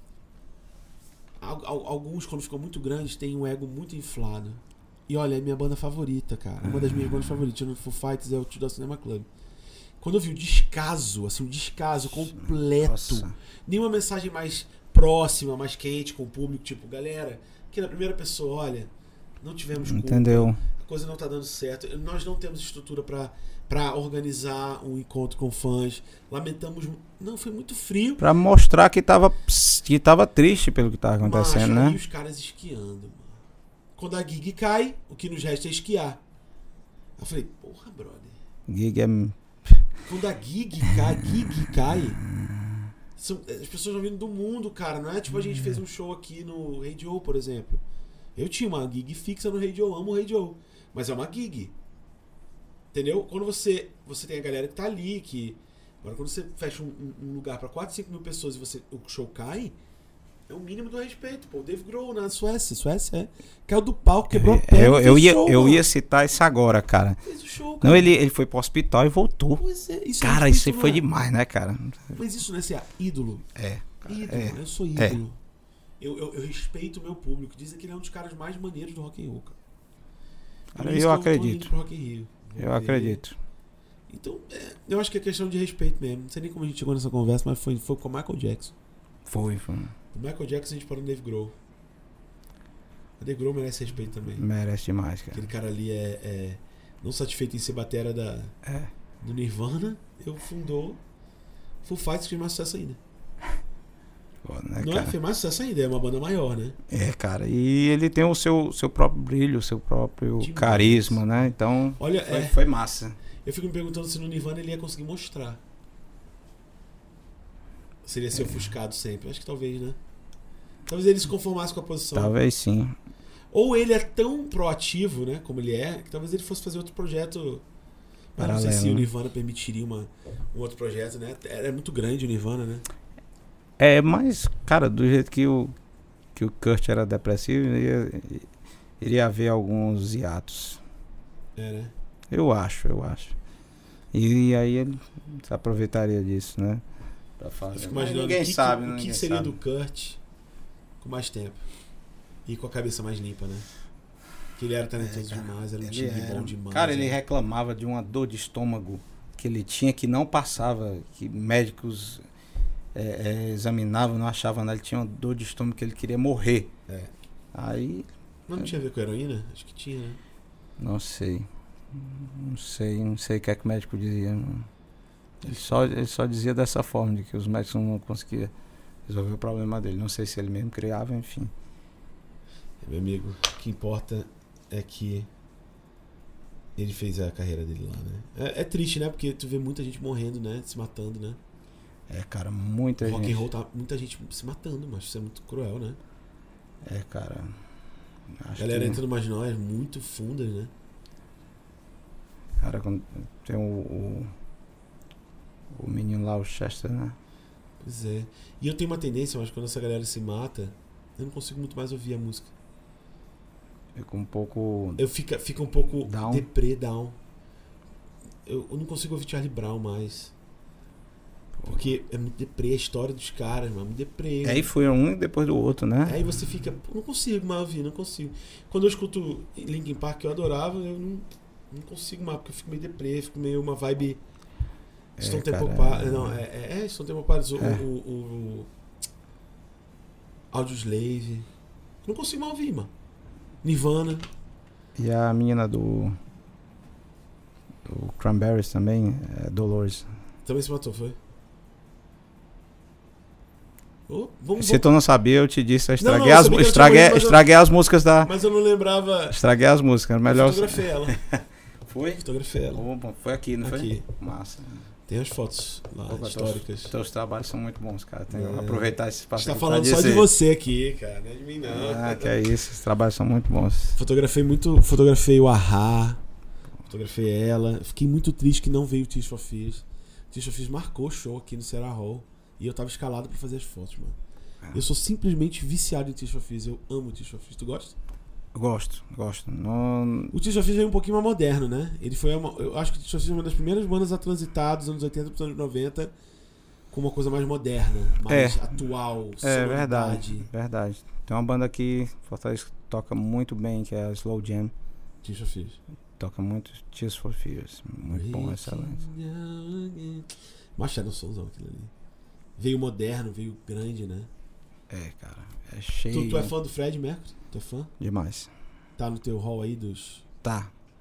Alguns, quando ficam muito grandes, têm um ego muito inflado. E olha, é minha banda favorita, cara. Uma das minhas bandas favoritas no Foo Fighters é o Tudor Cinema Club. Quando eu vi o descaso, assim, um descaso completo. Nossa. Nenhuma mensagem mais próxima, mais quente com o público. Tipo, galera, que na primeira pessoa, olha, não tivemos culpa. Entendeu? coisa não tá dando certo. Nós não temos estrutura pra organizar um encontro com fãs. Lamentamos. Não, foi muito frio. Pra mostrar que tava triste pelo que tava acontecendo, Macho, né? E os caras esquiando, mano. Quando a gig cai, o que nos resta é esquiar. Eu falei, porra, brother. Gig é... Quando a gig cai, as pessoas vão vindo do mundo, cara. Não é tipo a gente fez um show aqui no Radio, por exemplo. Eu tinha uma gig fixa no Radio, amo o Radio. Mas é uma gig. Entendeu? Quando você tem a galera que tá ali, que... Agora quando você fecha um lugar pra 4, 5 mil pessoas e o show cai, é o mínimo do respeito, pô. O Dave Grohl na Suécia caiu do palco, quebrou a perna. Eu ia citar isso agora, cara. Fez o show, Não, cara. ele foi pro hospital e voltou. Pois é, isso Cara, isso aí foi demais, né, cara? Mas isso não é ser ídolo. Ídolo, eu sou ídolo. Eu respeito o meu público. Dizem que ele é um dos caras mais maneiros do Rock in Rio, cara. Cara, eu acredito. Pro Rock in Rio. Eu acredito. Então, eu acho que é questão de respeito mesmo. Não sei nem como a gente chegou nessa conversa, mas foi com o Michael Jackson. Foi. Do Michael Jackson a gente parou no Dave Grohl. O Dave Grohl merece respeito também. Merece demais, cara. Aquele cara ali é não satisfeito em ser batera do Nirvana, eu fundou Foo Fighters, que fez mais sucesso ainda. Pô, né, Não cara? fez mais sucesso ainda, é uma banda maior, né? Cara, e ele tem o seu próprio brilho, o seu próprio Demais. carisma, né? Então, Olha, foi massa. eu fico me perguntando se no Nirvana ele ia conseguir mostrar. Se ele ia ser ofuscado sempre. Acho que talvez, né? Talvez ele se conformasse com a posição. Talvez sim. Ou ele é tão proativo, né? Como ele é, que talvez ele fosse fazer outro projeto. Mas não sei se o Nirvana permitiria um outro projeto, né? É muito grande o Nirvana, né? Mas, cara, do jeito que o Kurt era depressivo, iria haver alguns hiatos. Né? Eu acho. E aí ele se aproveitaria disso, né? Pra fazer. Eu fico imaginando Ninguém sabe, o que seria do Kurt com mais tempo. E com a cabeça mais limpa, né? Que ele era talentoso demais, era um time bom demais. Cara, ele reclamava de uma dor de estômago que ele tinha que não passava, que médicos examinavam, não achavam nada. Ele tinha uma dor de estômago que ele queria morrer. Aí... Não tinha a ver com heroína? Acho que tinha, né? Não sei o que é que o médico dizia. Ele só dizia dessa forma, de que os médicos não conseguiam resolver o problema dele. Não sei se ele mesmo criava, enfim. Meu amigo, o que importa é que ele fez a carreira dele lá, né? É triste, né? Porque tu vê muita gente morrendo, né? Se matando, né? Cara, muita gente. Rock and roll tá muita gente se matando, mas isso é muito cruel, né? Cara. A galera entra numas noias muito fundas, né? Cara, quando tem o menino lá, o Chester, né? Pois é. E eu tenho uma tendência, mas quando essa galera se mata, eu não consigo muito mais ouvir a música. Fica um pouco... Fica um pouco down. deprê, down. Eu não consigo ouvir Charlie Brown mais. Porque é muito deprê a história dos caras, mano. Muito deprê. Aí foi um depois do outro, né? Aí você fica... Não consigo mais ouvir, não consigo. Quando eu escuto Linkin Park, que eu adorava, eu não consigo mais, porque eu fico meio deprê, fico meio uma vibe... Stone Temple Pilots. Não, Stone Temple Pilots. O Audioslave. Não consigo mais ouvir, mano. Nirvana. E a menina do Cranberries também, Dolores. Também se matou, foi? Se tu não sabia, eu te disse, eu estraguei as músicas da... Mas eu não lembrava... Estraguei as músicas, melhor... Eu fotografei ela. Foi? Fotografei ela. Foi aqui, não aqui. Foi? Massa. Tem as fotos lá, históricas. Teus trabalhos são muito bons, cara. Tem que aproveitar esse espaço. A gente tá falando só de você aqui, cara. Não é de mim, não. Que é isso. Os trabalhos são muito bons. Fotografei o Ahá. Fotografei ela. Fiquei muito triste que não veio o Tears for Fears. Tears for Fears marcou o show aqui no Ceará Hall. E eu tava escalado pra fazer as fotos, mano. Eu sou simplesmente viciado em Tears for Fears. Eu amo Tears for Fears. Tu gosta? Gosto. Não... O Tears for Fears veio um pouquinho mais moderno, né? Ele foi eu acho que o Tears for Fears é uma das primeiras bandas a transitar dos anos 80 para os anos 90 com uma coisa mais moderna, mais atual, verdade. Tem uma banda aqui, Fortaleza, que toca muito bem, que é a Slow Jam. Tears for Fears. Toca muito Tears for Fears. Muito bom, excelente. Machado Souzão aquilo ali. Veio moderno, veio grande, né? Cara. É cheio. Tu é fã do Fred Mercury? Tu é fã? Demais. Tá no teu hall aí dos... Tá.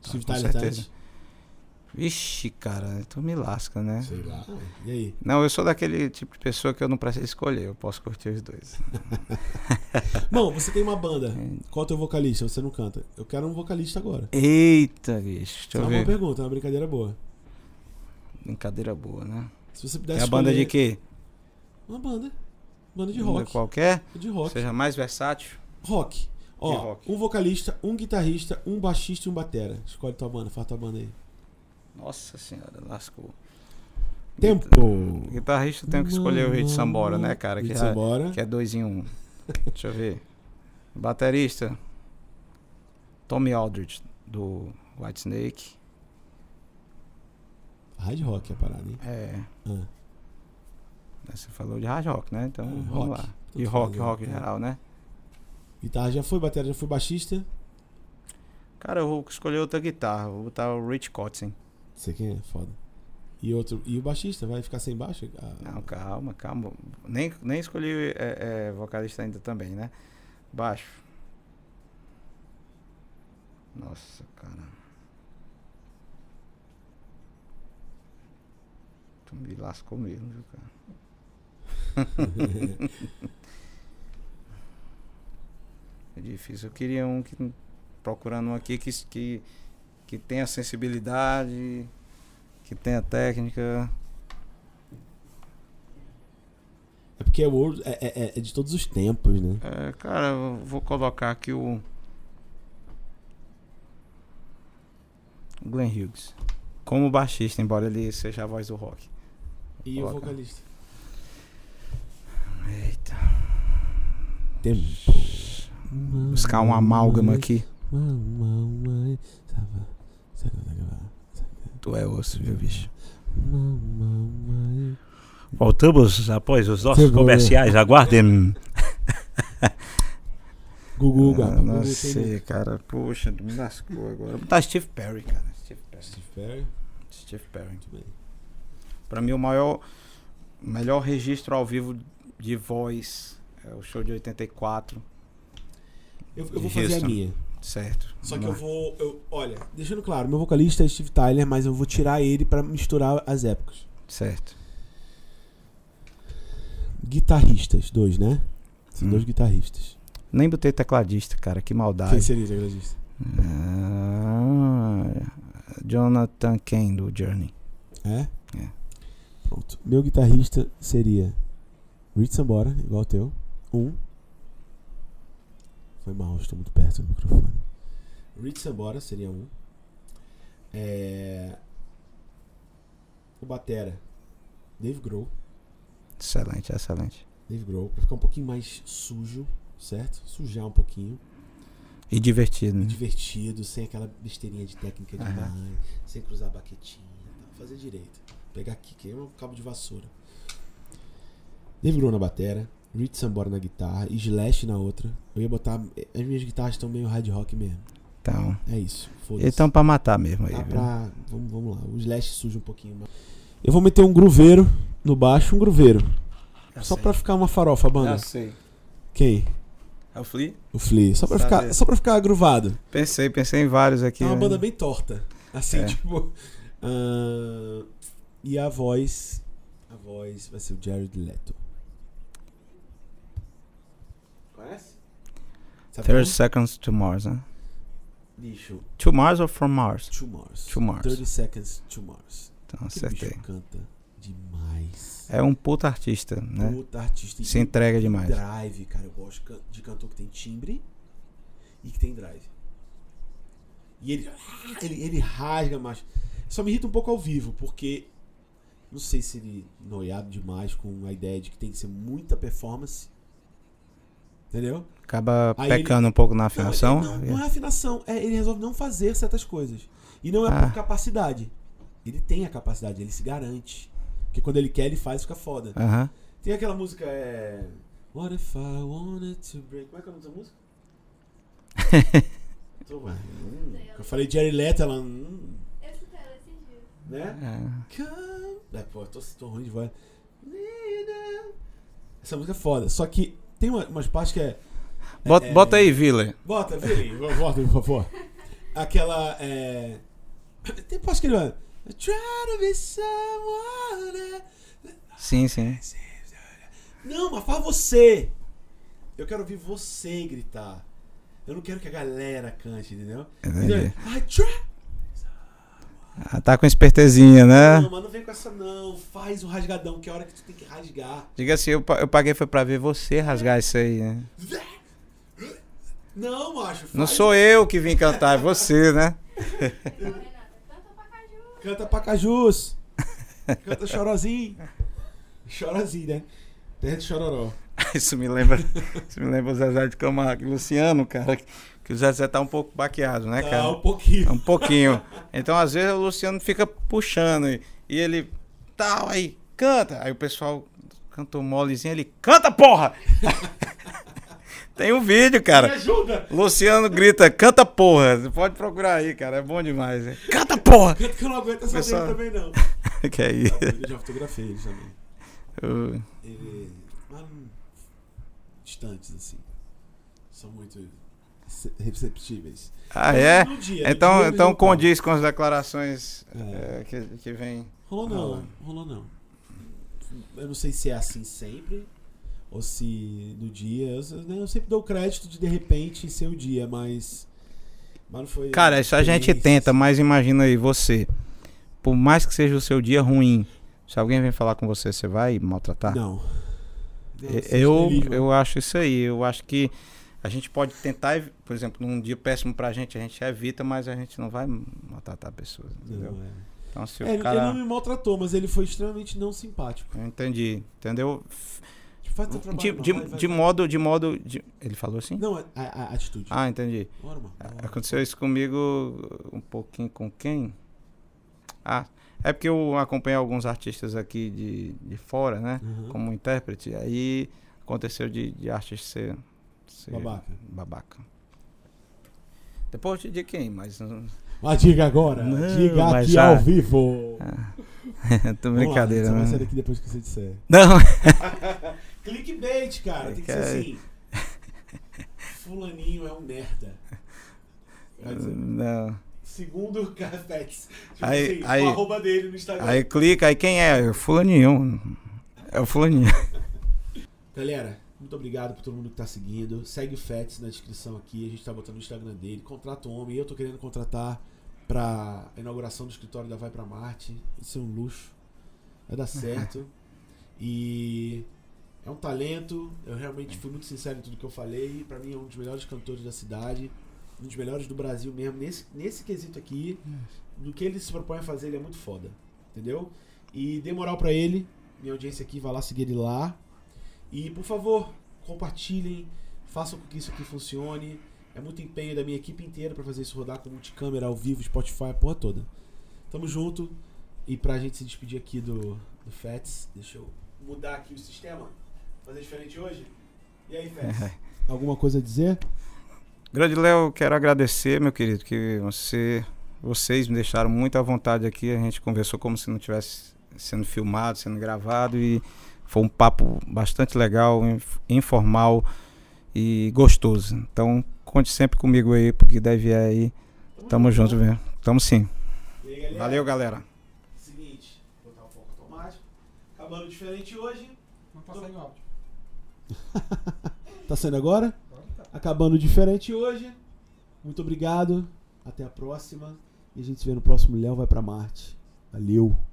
Steve com Tyler certeza. Tyler. Vixe, cara, tu me lasca, né? Sei lá. E aí? Não, eu sou daquele tipo de pessoa que eu não preciso escolher, eu posso curtir os dois. Bom, você tem uma banda. Qual é o teu vocalista? Você não canta. Eu quero um vocalista agora. Eita, bicho, Isso deixa é eu uma boa ver. pergunta, é uma brincadeira boa. Brincadeira boa, né? Se você É pudesse a banda de escolher- quê? Uma banda. Banda de Banda rock. qualquer? De rock. Seja mais versátil? Rock. Ó, De rock. um vocalista, um guitarrista, um baixista e um batera. Escolhe tua banda, faz tua banda aí. Nossa senhora, lascou. Tempo! Guitarrista tem que escolher o Rich Sambora, né, cara? Rich Que, Sambora. que é 2 em 1. Deixa eu ver. Baterista, Tommy Aldridge, do Whitesnake. Hard rock é a parada, hein? É. Ah, Você falou de hard rock, né? Então É, vamos rock. lá. Tudo E rock, faz, rock é. em geral, né? guitarra já foi, batera já foi, baixista. Cara, eu vou escolher outra guitarra. Vou botar o Rich Kotzen. Sei quem é, foda. E o baixista vai ficar sem baixo? Não, calma. Nem escolhi vocalista ainda também, né? Baixo. Nossa, cara. Tu me lascou mesmo, viu, cara? É difícil. Eu queria um que... Procurando um aqui que tenha sensibilidade, que tenha técnica. É porque é de todos os tempos, né? Cara, eu vou colocar aqui o Glenn Hughes como baixista, embora ele seja a voz do rock. E Coloca. o vocalista? Eita. Tempo. Buscar um amálgama aqui. Tu é osso, viu, bicho? Voltamos após os nossos Você comerciais. Aguardem. Gugu, gata. Não Gugu sei, cara. Poxa, me lascou agora. Tá Steve Perry, cara. Steve Perry. Steve Perry. Muito bem. Pra mim, o melhor registro ao vivo de voz é o show de 84. Eu De vou fazer a Houston. minha. Certo. Só que Vamos eu lá. vou. Olha, deixando claro, meu vocalista é Steve Tyler, mas eu vou tirar ele pra misturar as épocas. Certo. Guitarristas, 2, né? São 2 guitarristas. Nem botei tecladista, cara. Que maldade. Quem seria o tecladista? Jonathan Cain, do Journey. É? É. Pronto. Meu guitarrista seria Rich Sambora, igual o teu. 1. Foi mal, estou muito perto do microfone. Rich Sambora seria 1. O batera, Dave Grohl. Excelente, excelente. Dave Grohl, pra ficar um pouquinho mais sujo, certo? Sujar um pouquinho. E divertido, né? Divertido, sem aquela besteirinha de técnica Aham. demais, sem cruzar a baquetinha, fazer direito. Pegar aqui, que é um cabo de vassoura. Dave Grohl na batera, Rich Sambora na guitarra e Slash na outra. Eu ia botar. As minhas guitarras estão meio hard rock mesmo. Então, É isso. Foda-se. então pra matar mesmo aí, Dá viu? pra. Vamos lá. O Slash suja um pouquinho mais. Eu vou meter um grooveiro no baixo, um grooveiro. Só pra ficar uma farofa, a banda. sei. Quem? É o Flea? O Flea. Só pra ficar groovado. Pensei em vários aqui. É uma né? banda bem torta. Assim, É. tipo. E a voz. A voz vai ser o Jared Leto. Conhece? Sabe 30 como? Seconds to Mars, né? Bicho. To Mars ou From Mars? To Mars. To Mars. 30 Seconds to Mars. Então, Que acertei. bicho canta demais. É um puta artista, né? Puta artista. Se entrega demais. Drive, cara. Eu gosto de cantor que tem timbre e que tem drive. E ele rasga mais. Só me irrita um pouco ao vivo, porque não sei se ele noiado demais com a ideia de que tem que ser muita performance. Entendeu? Acaba Aí pecando um pouco na afinação. Não é afinação. Ele resolve não fazer certas coisas. E não é por capacidade. Ele tem a capacidade, ele se garante. Porque quando ele quer, ele faz e fica foda. Aham. Tem aquela música, What if I wanted to break... Como é que é o nome dessa música? Eu falei Jerry Leto, ela... Eu escutei ela esses dias. né? Pô, tô ruim de voz. Essa música é foda. Só que tem umas partes que Bota aí, Viller. Bota, Vili, bota, por favor. Aquela. Posso que ele vai. Try to be someone. Sim, sim. Não, mas faz você. Eu quero ouvir você gritar. Eu não quero que a galera cante, entendeu? Entendi. I try. Tá com espertezinha, né? Não, mas não vem com essa não. Faz o rasgadão, que é a hora que tu tem que rasgar. Diga assim, eu paguei foi pra ver você rasgar isso aí, né? Não, macho. Faz. Não sou eu que vim cantar, é você, né? Renata, canta pra Caju. Canta Pacajus. Canta Chorozinho. Chorozinho, né? Terra de Chororó. Isso me lembra o Zezé de Camargo e Luciano, cara. Que o Zezé tá um pouco baqueado, né, cara? Um pouquinho. Um pouquinho. Então, às vezes, o Luciano fica puxando e ele tal, aí canta. Aí o pessoal cantou molezinho, ele canta, porra! Tem um vídeo, cara. Me ajuda. Luciano grita, canta, porra. Você pode procurar aí, cara. É bom demais. Né? Canta, porra! Canta que eu não aguento essa Pessoal... dele também, não. Que aí? Eu já fotografei ele também. Ele... distantes, assim. São muito receptíveis. Ah, é? No dia, Então condiz com as declarações que vem. Rolou não. Eu não sei se é assim sempre, ou se no dia. Eu sempre dou crédito de repente ser o dia, mas não foi. Cara, isso a gente tenta, mas imagina aí, você. Por mais que seja o seu dia ruim, se alguém vem falar com você, você vai maltratar? Não. Eu acho isso aí. Eu acho que a gente pode tentar, por exemplo, num dia péssimo pra gente, a gente evita, mas a gente não vai maltratar pessoas, entendeu? Não, Então, se o Ele cara... não me maltratou, mas ele foi extremamente não simpático. Eu entendi, entendeu? Tipo, faz teu trabalho, De modo... Ele falou assim? Não, a atitude. Ah, entendi. Bora, mano. Aconteceu isso comigo um pouquinho com quem? É porque eu acompanho alguns artistas aqui de fora, né? Uhum. Como intérprete. Aí aconteceu de artista ser babaca. Depois eu te digo quem, mas... Mas diga agora. Não, diga mas aqui já... ao vivo. Tô brincadeira, Vamos lá, né? você vai sair daqui depois que você disser. Não. Clickbait, cara. Tem que ser assim. Fulaninho é um merda. Vai dizer, Não. segundo o Cafetes. Tipo Aí- assim, o arroba dele no Instagram. Aí clica, aí quem é? O fulaninho. É o fulaninho. Galera, muito obrigado por todo mundo que tá seguindo. Segue o Fets na descrição aqui. A gente tá botando o Instagram dele. Contrata o homem. Eu tô querendo contratar pra inauguração do escritório da Vai Pra Marte. Isso é um luxo. Vai dar certo. E é um talento. Eu realmente fui muito sincero em tudo que eu falei. Pra mim é um dos melhores cantores da cidade. Um dos melhores do Brasil mesmo. Nesse quesito aqui, do que ele se propõe a fazer, ele é muito foda. Entendeu? E dê moral pra ele. Minha audiência aqui, vai lá seguir ele lá. E, por favor, compartilhem, façam com que isso aqui funcione. É muito empenho da minha equipe inteira pra fazer isso rodar com multicâmera, ao vivo, Spotify, a porra toda. Tamo junto. E pra gente se despedir aqui do Fets, deixa eu mudar aqui o sistema. Fazer diferente hoje. E aí, Fets? Alguma coisa a dizer? Grande Léo, quero agradecer, meu querido, que vocês me deixaram muito à vontade aqui. A gente conversou como se não tivesse sendo filmado, sendo gravado, e foi um papo bastante legal, informal e gostoso. Então, conte sempre comigo aí, porque deve ir aí. Tamo junto, velho. Tamo sim. E aí, galera? Valeu, galera. Seguinte, botar o foco automático. Acabando diferente hoje. Não tá saindo áudio. Tá saindo agora? Acabando diferente hoje. Muito obrigado. Até a próxima. E a gente se vê no próximo Léo Vai Pra Marte. Valeu.